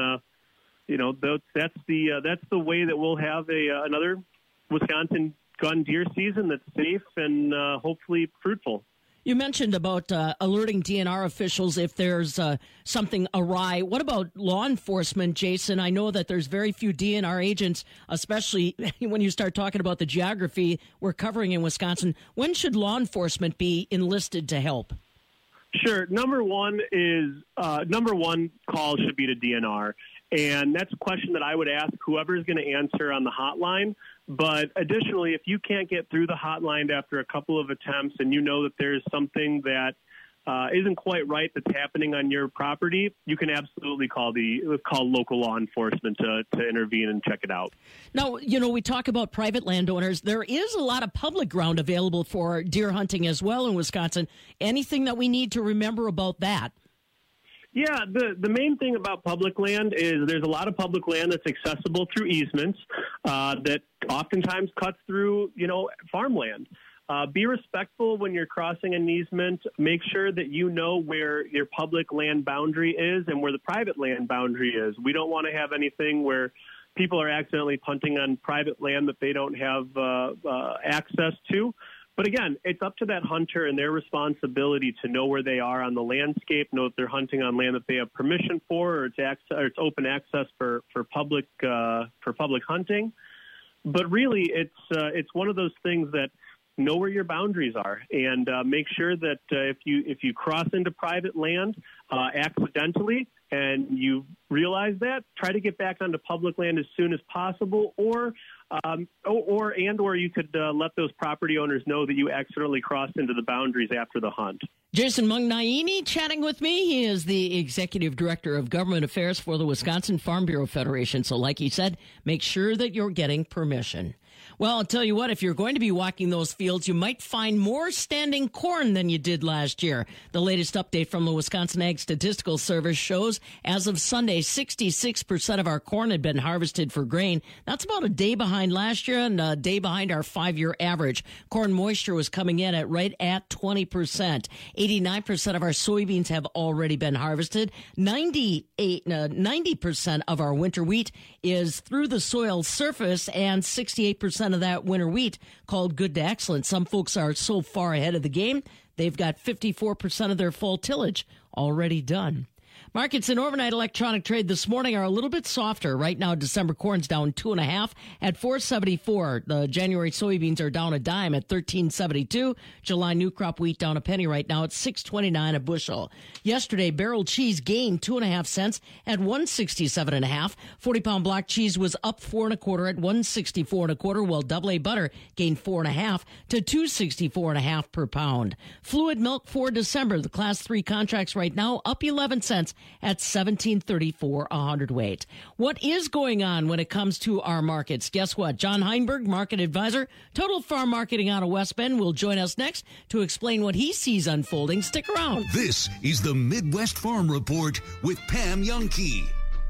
Speaker 16: that's the way that we'll have another Wisconsin gun deer season that's safe and hopefully fruitful.
Speaker 14: You mentioned about alerting DNR officials if there's something awry. What about law enforcement, Jason? I know that there's very few DNR agents, especially when you start talking about the geography we're covering in Wisconsin. When should law enforcement be enlisted to help?
Speaker 16: Sure. Number one call should be to DNR. And that's a question that I would ask whoever's going to answer on the hotline. But additionally, if you can't get through the hotline after a couple of attempts and you know that there's something that isn't quite right that's happening on your property, you can absolutely call local law enforcement to intervene and check it out.
Speaker 14: Now, we talk about private landowners. There is a lot of public ground available for deer hunting as well in Wisconsin. Anything that we need to remember about that?
Speaker 16: Yeah, the main thing about public land is there's a lot of public land that's accessible through easements that oftentimes cuts through, farmland. Be respectful when you're crossing an easement. Make sure that you know where your public land boundary is and where the private land boundary is. We don't want to have anything where people are accidentally punting on private land that they don't have access to. But again, it's up to that hunter and their responsibility to know where they are on the landscape, know that they're hunting on land that they have permission for, or it's open access for public hunting. But really, it's one of those things that know where your boundaries are and make sure that if you cross into private land accidentally and you realize that, try to get back onto public land as soon as possible, or you could let those property owners know that you accidentally crossed into the boundaries after the hunt.
Speaker 14: Jason Mungnaini chatting with me. He is the Executive Director of Government Affairs for the Wisconsin Farm Bureau Federation. So like he said, make sure that you're getting permission. Well, I'll tell you what, if you're going to be walking those fields, you might find more standing corn than you did last year. The latest update from the Wisconsin Ag Statistical Service shows as of Sunday, 66% of our corn had been harvested for grain. That's about a day behind last year and a day behind our 5-year average. Corn moisture was coming in at right at 20%. 89% of our soybeans have already been harvested. 90% of our winter wheat is through the soil surface, and 68% of that winter wheat called good to excellent. Some folks are so far ahead of the game, they've got 54% of their fall tillage already done. Markets in overnight electronic trade this morning are a little bit softer. Right now, December corn's down 2.5 at $4.74. The January soybeans are down a dime at $13.72. July new crop wheat down a penny right now at $6.29 a bushel. Yesterday, barrel cheese gained 2.5 cents at $1.67.5. 40-pound block cheese was up 4 1/4 at $1.64 1/4, while double A butter gained 4.5 to $2.64 1/2 per pound. Fluid milk for December, the class 3 contracts right now up 11 cents at $17.34 a hundredweight. What is going on when it comes to our markets? Guess what? John Heinberg, market advisor, Total Farm Marketing out of West Bend, will join us next to explain what he sees unfolding. Stick around.
Speaker 2: This is the Midwest Farm Report with Pam Youngkey.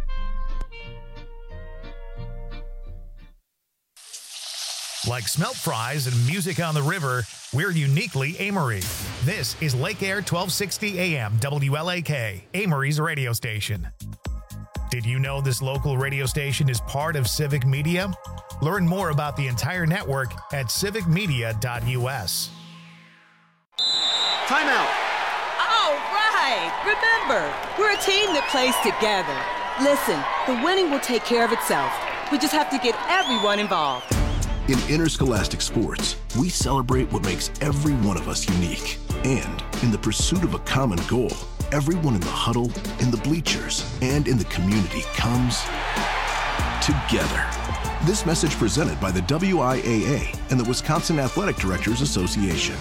Speaker 3: Like smelt fries and music on the river, we're uniquely Amory. This is Lake Air 1260 AM WLAK, Amory's radio station. Did you know this local radio station is part of Civic Media? Learn more about the entire network at civicmedia.us.
Speaker 17: Timeout.
Speaker 18: All right. Remember, we're a team that plays together. Listen, the winning will take care of itself. We just have to get everyone involved.
Speaker 19: In interscholastic sports, we celebrate what makes every one of us unique. And in the pursuit of a common goal, everyone in the huddle, in the bleachers, and in the community comes together. This message presented by the WIAA and the Wisconsin Athletic Directors Association.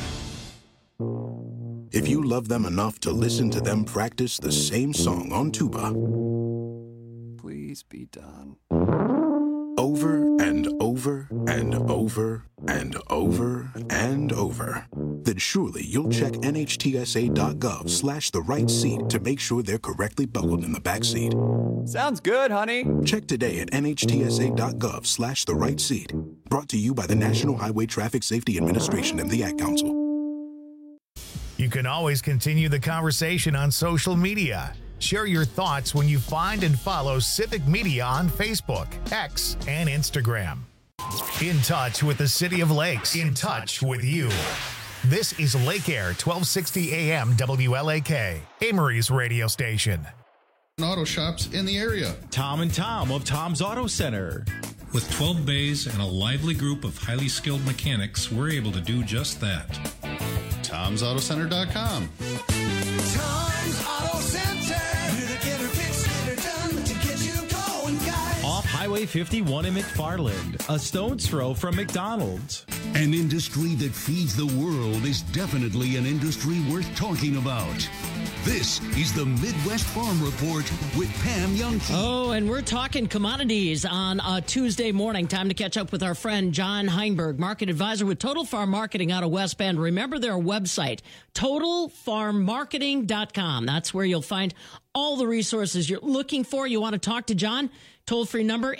Speaker 19: If you love them enough to listen to them practice the same song on tuba,
Speaker 13: Please be done.
Speaker 19: over and over and over and over and over, then surely you'll check nhtsa.gov/the right seat to make sure they're correctly buckled in the back seat.
Speaker 13: Sounds good, honey.
Speaker 19: Check today at nhtsa.gov/the right seat. Brought to you by the National Highway Traffic Safety Administration and the Ad Council.
Speaker 3: You can always continue the conversation on social media. Share your thoughts when you find and follow Civic Media on Facebook, X, and Instagram. In touch with the City of Lakes. In touch with you. This is Lake Air 1260 AM WLAK, Amory's radio station.
Speaker 21: Auto shops in the area.
Speaker 22: Tom and Tom of Tom's Auto Center.
Speaker 23: With 12 bays and a lively group of highly skilled mechanics, we're able to do just that.
Speaker 21: Tom'sAutoCenter.com.
Speaker 24: Tom's Auto Center. Here to get her fixed, get her done, to get you going, guys.
Speaker 22: Off Highway 51 in McFarland, a stone's throw from McDonald's.
Speaker 2: An industry that feeds the world is definitely an industry worth talking about. This is the Midwest Farm Report with Pam Youngkey.
Speaker 14: Oh, and we're talking commodities on a Tuesday morning. Time to catch up with our friend John Heinberg, market advisor with Total Farm Marketing out of West Bend. Remember their website, totalfarmmarketing.com. That's where you'll find all the resources you're looking for. You want to talk to John? Toll-free number,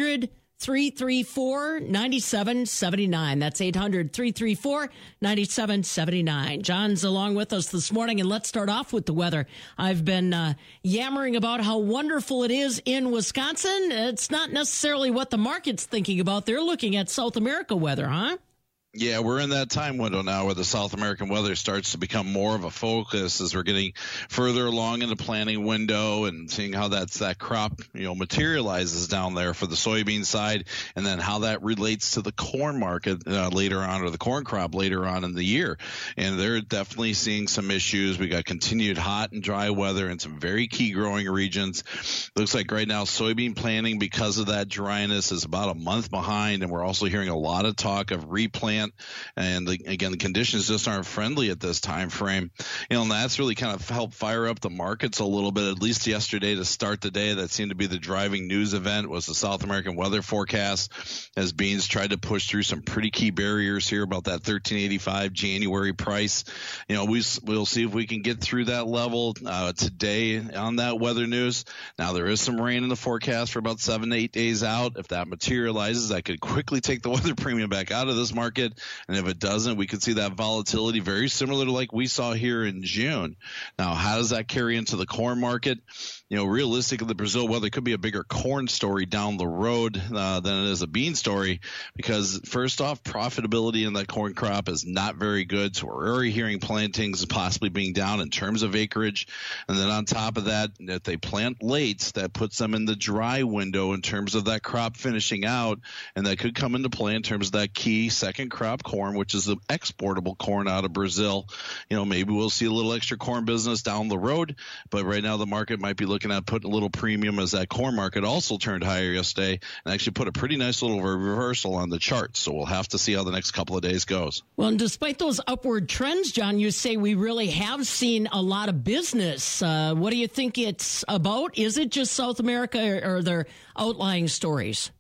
Speaker 14: 800-334-9779. That's 800-334-9779. John's along with us this morning, and let's start off with the weather. I've been yammering about how wonderful it is in Wisconsin. It's not necessarily what the market's thinking about. They're looking at South America weather, huh?
Speaker 24: Yeah, we're in that time window now where the South American weather starts to become more of a focus as we're getting further along in the planting window and seeing how that crop, materializes down there for the soybean side, and then how that relates to the corn market later on, or the corn crop later on in the year. And they're definitely seeing some issues. We got continued hot and dry weather in some very key growing regions. Looks like right now soybean planting, because of that dryness, is about a month behind, and we're also hearing a lot of talk of replanting plant. And again, the conditions just aren't friendly at this time frame. And that's really kind of helped fire up the markets a little bit. At least yesterday to start the day, that seemed to be the driving news event was the South American weather forecast, as beans tried to push through some pretty key barriers here about that 1385 January price. We'll see if we can get through that level today on that weather news. Now, there is some rain in the forecast for about 7 to 8 days out. If that materializes, that could quickly take the weather premium back out of this market. And if it doesn't, we could see that volatility very similar to like we saw here in June. Now, how does that carry into the corn market? Realistically, the Brazil weather could be a bigger corn story down the road than it is a bean story, because first off, profitability in that corn crop is not very good. So we're already hearing plantings possibly being down in terms of acreage. And then on top of that, if they plant late, that puts them in the dry window in terms of that crop finishing out. And that could come into play in terms of that key second crop corn, which is the exportable corn out of Brazil. Maybe we'll see a little extra corn business down the road, but right now the market might be looking at putting a little premium as that corn market also turned higher yesterday and actually put a pretty nice little reversal on the charts. So we'll have to see how the next couple of days goes.
Speaker 14: Well, and despite those upward trends, John, you say we really have seen a lot of business. What do you think it's about? Is it just South America, or are there outlying stories?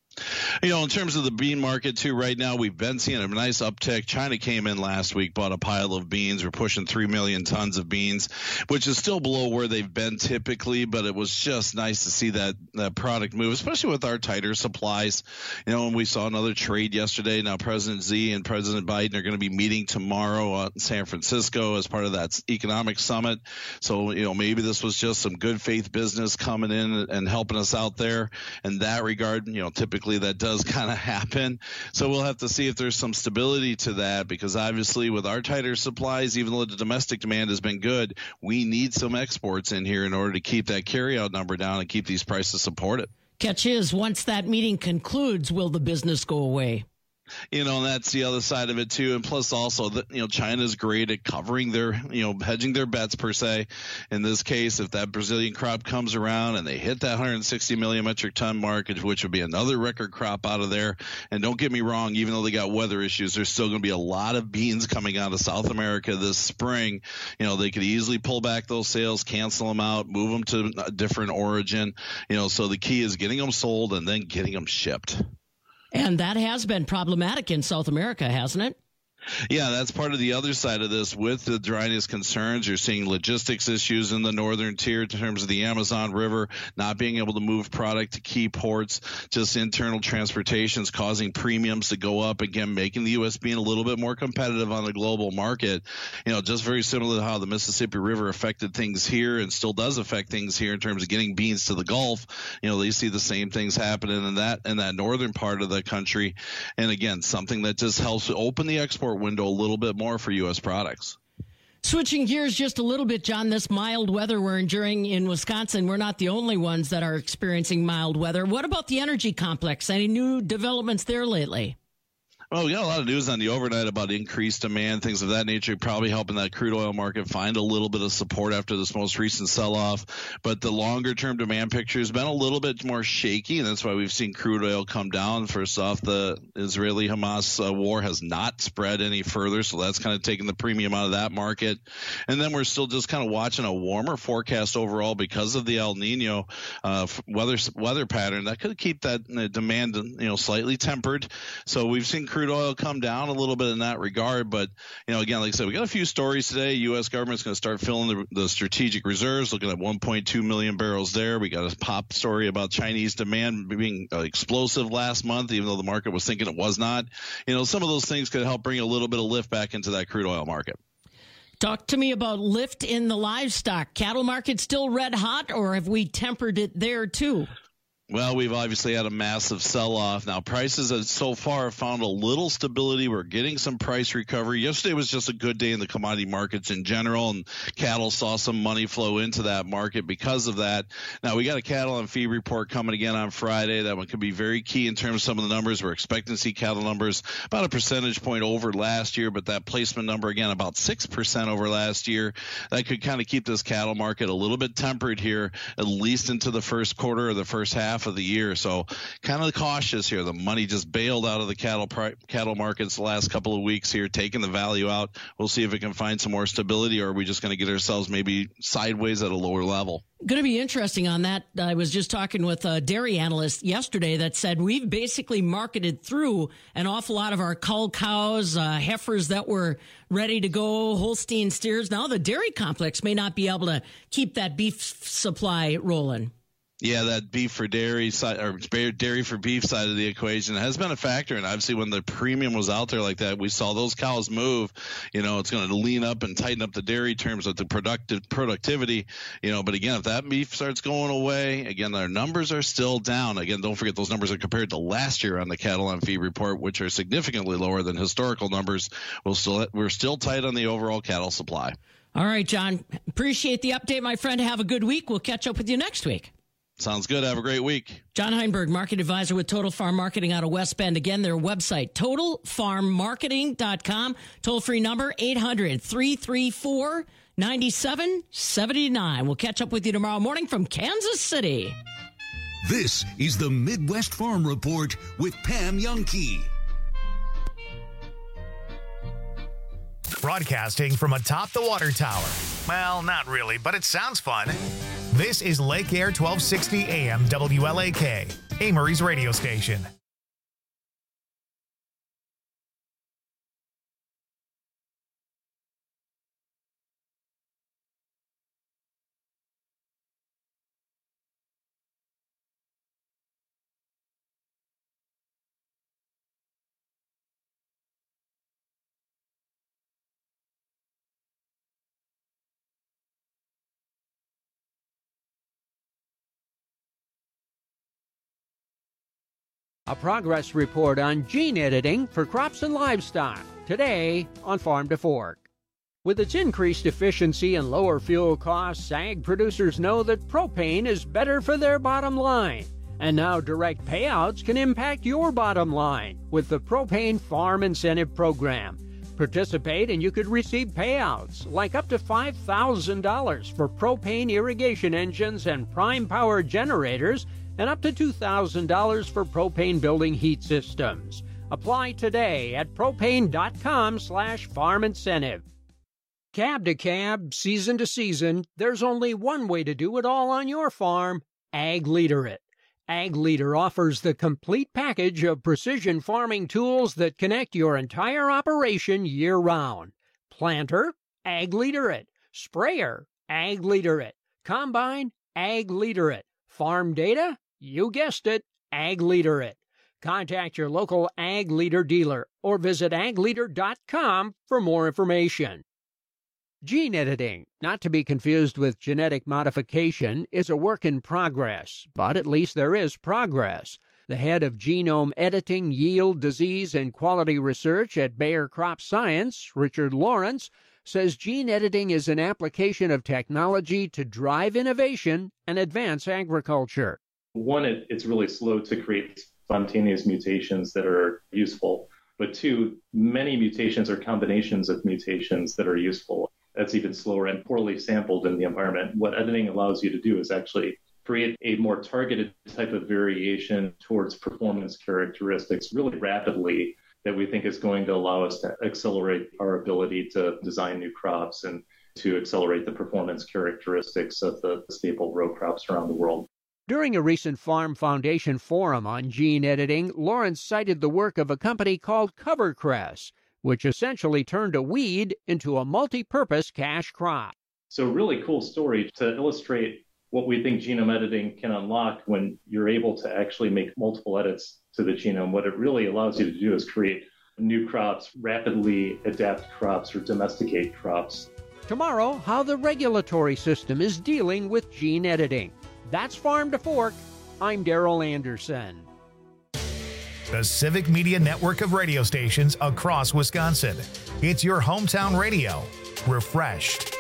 Speaker 24: In terms of the bean market, too, right now we've been seeing a nice uptick. China came in last week, bought a pile of beans. We're pushing 3 million tons of beans, which is still below where they've been typically, but it was just nice to see that product move, especially with our tighter supplies. And we saw another trade yesterday. Now President Xi and President Biden are going to be meeting tomorrow in San Francisco as part of that economic summit. So, maybe this was just some good faith business coming in and helping us out there. In that regard, typically that does kind of happen. So we'll have to see if there's some stability to that, because obviously with our tighter supplies, even though the domestic demand has been good, we need some exports in here in order to keep that carryout number down and keep these prices supported.
Speaker 14: Catch is, once that meeting concludes, will the business go away?
Speaker 24: And that's the other side of it too. And plus also that, China's great at covering their, hedging their bets per se. In this case, if that Brazilian crop comes around and they hit that 160 million metric ton mark, which would be another record crop out of there. And don't get me wrong, even though they got weather issues, there's still going to be a lot of beans coming out of South America this spring. They could easily pull back those sales, cancel them out, move them to a different origin. So the key is getting them sold and then getting them shipped.
Speaker 14: And that has been problematic in South America, hasn't it?
Speaker 24: Yeah, that's part of the other side of this. With the dryness concerns, you're seeing logistics issues in the northern tier in terms of the Amazon River, not being able to move product to key ports, just internal transportations causing premiums to go up, again, making the U.S. being a little bit more competitive on the global market. Just very similar to how the Mississippi River affected things here and still does affect things here in terms of getting beans to the Gulf. They see the same things happening in that northern part of the country. And again, something that just helps open the export window a little bit more for U.S. products.
Speaker 14: Switching gears just a little bit, John, this mild weather we're enduring in Wisconsin, we're not the only ones that are experiencing mild weather. What about the energy complex? Any new developments there lately?
Speaker 24: Well, we got a lot of news on the overnight about increased demand, things of that nature, probably helping that crude oil market find a little bit of support after this most recent sell-off. But the longer-term demand picture has been a little bit more shaky, and that's why we've seen crude oil come down. First off, the Israeli-Hamas war has not spread any further, so that's kind of taken the premium out of that market. And then we're still just kind of watching a warmer forecast overall because of the El Nino weather pattern. That could keep that demand slightly tempered. So we've seen crude oil come down a little bit in that regard. But, again, like I said, we got a few stories today. U.S. government's going to start filling the strategic reserves, looking at 1.2 million barrels there. We got a pop story about Chinese demand being explosive last month, even though the market was thinking it was not. Some of those things could help bring a little bit of lift back into that crude oil market.
Speaker 14: Talk to me about lift in the livestock. Cattle market still red hot, or have we tempered it there too?
Speaker 24: Well, we've obviously had a massive sell-off. Now, prices have so far found a little stability. We're getting some price recovery. Yesterday was just a good day in the commodity markets in general, and cattle saw some money flow into that market because of that. Now, we got a cattle and feed report coming again on Friday. That one could be very key in terms of some of the numbers. We're expecting to see cattle numbers about a percentage point over last year, but that placement number, again, about 6% over last year. That could kind of keep this cattle market a little bit tempered here, at least into the first quarter or the first half half of the year. So kind of cautious here. The money just bailed out of the cattle markets the last couple of weeks here, taking the value out. We'll see if it can find some more stability, or are we just going to get ourselves maybe sideways at a lower level?
Speaker 14: Going to be interesting on that. I was just talking with a dairy analyst yesterday that said we've basically marketed through an awful lot of our cull cows, heifers that were ready to go, Holstein steers. Now the dairy complex may not be able to keep that beef supply rolling.
Speaker 24: Yeah, that beef for dairy side, or dairy for beef side of the equation has been a factor. And obviously when the premium was out there like that, we saw those cows move. It's going to lean up and tighten up the dairy terms with the productivity. But again, if that beef starts going away, again, our numbers are still down. Again, don't forget those numbers are compared to last year on the Cattle on Feed report, which are significantly lower than historical numbers. We're still tight on the overall cattle supply.
Speaker 14: All right, John. Appreciate the update, my friend. Have a good week. We'll catch up with you next week.
Speaker 24: Sounds good. Have a great week.
Speaker 14: John Heinberg, market advisor with Total Farm Marketing out of West Bend. Again, their website, totalfarmmarketing.com. Toll-free number, 800-334-9779. We'll catch up with you tomorrow morning from Kansas City.
Speaker 2: This is the Midwest Farm Report with Pam Youngkey.
Speaker 3: Broadcasting from atop the water tower. Well, not really, but it sounds fun. This is Lake Air 1260 AM WLAK, Amory's radio station.
Speaker 6: A progress report on gene editing for crops and livestock, today on Farm to Fork. With its increased efficiency and lower fuel costs, ag producers know that propane is better for their bottom line. And now direct payouts can impact your bottom line with the Propane Farm Incentive Program. Participate and you could receive payouts like up to $5,000 for propane irrigation engines and prime power generators, and up to $2,000 for propane building heat systems. Apply today at propane.com/farm incentive. Cab to cab, season to season, there's only one way to do it all on your farm: Ag Leader It. Ag Leader offers the complete package of precision farming tools that connect your entire operation year-round. Planter, Ag Leader It. Sprayer, Ag Leader It. Combine, Ag Leader It. Farm data? You guessed it, Ag Leader It. Contact your local Ag Leader dealer or visit agleader.com for more information. Gene editing, not to be confused with genetic modification, is a work in progress, but at least there is progress. The head of genome editing, yield, disease, and quality research at Bayer Crop Science, Richard Lawrence, says gene editing is an application of technology to drive innovation and advance agriculture.
Speaker 8: One, it's really slow to create spontaneous mutations that are useful. But two, many mutations are combinations of mutations that are useful. That's even slower and poorly sampled in the environment. What editing allows you to do is actually create a more targeted type of variation towards performance characteristics really rapidly that we think is going to allow us to accelerate our ability to design new crops and to accelerate the performance characteristics of the staple row crops around the world.
Speaker 6: During a recent Farm Foundation forum on gene editing, Lawrence cited the work of a company called CoverCress, which essentially turned a weed into a multi-purpose cash crop.
Speaker 8: So really cool story to illustrate what we think genome editing can unlock when you're able to actually make multiple edits to the genome. What it really allows you to do is create new crops, rapidly adapt crops or domesticate crops.
Speaker 6: Tomorrow, how the regulatory system is dealing with gene editing. That's Farm to Fork. I'm Darrell Anderson.
Speaker 3: The Civic Media network of radio stations across Wisconsin. It's your hometown radio. Refreshed.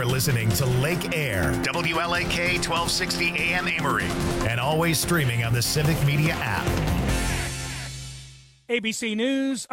Speaker 3: You're listening to Lake Air, WLAK 1260 AM Amory, and always streaming on the Civic Media app.
Speaker 7: ABC News.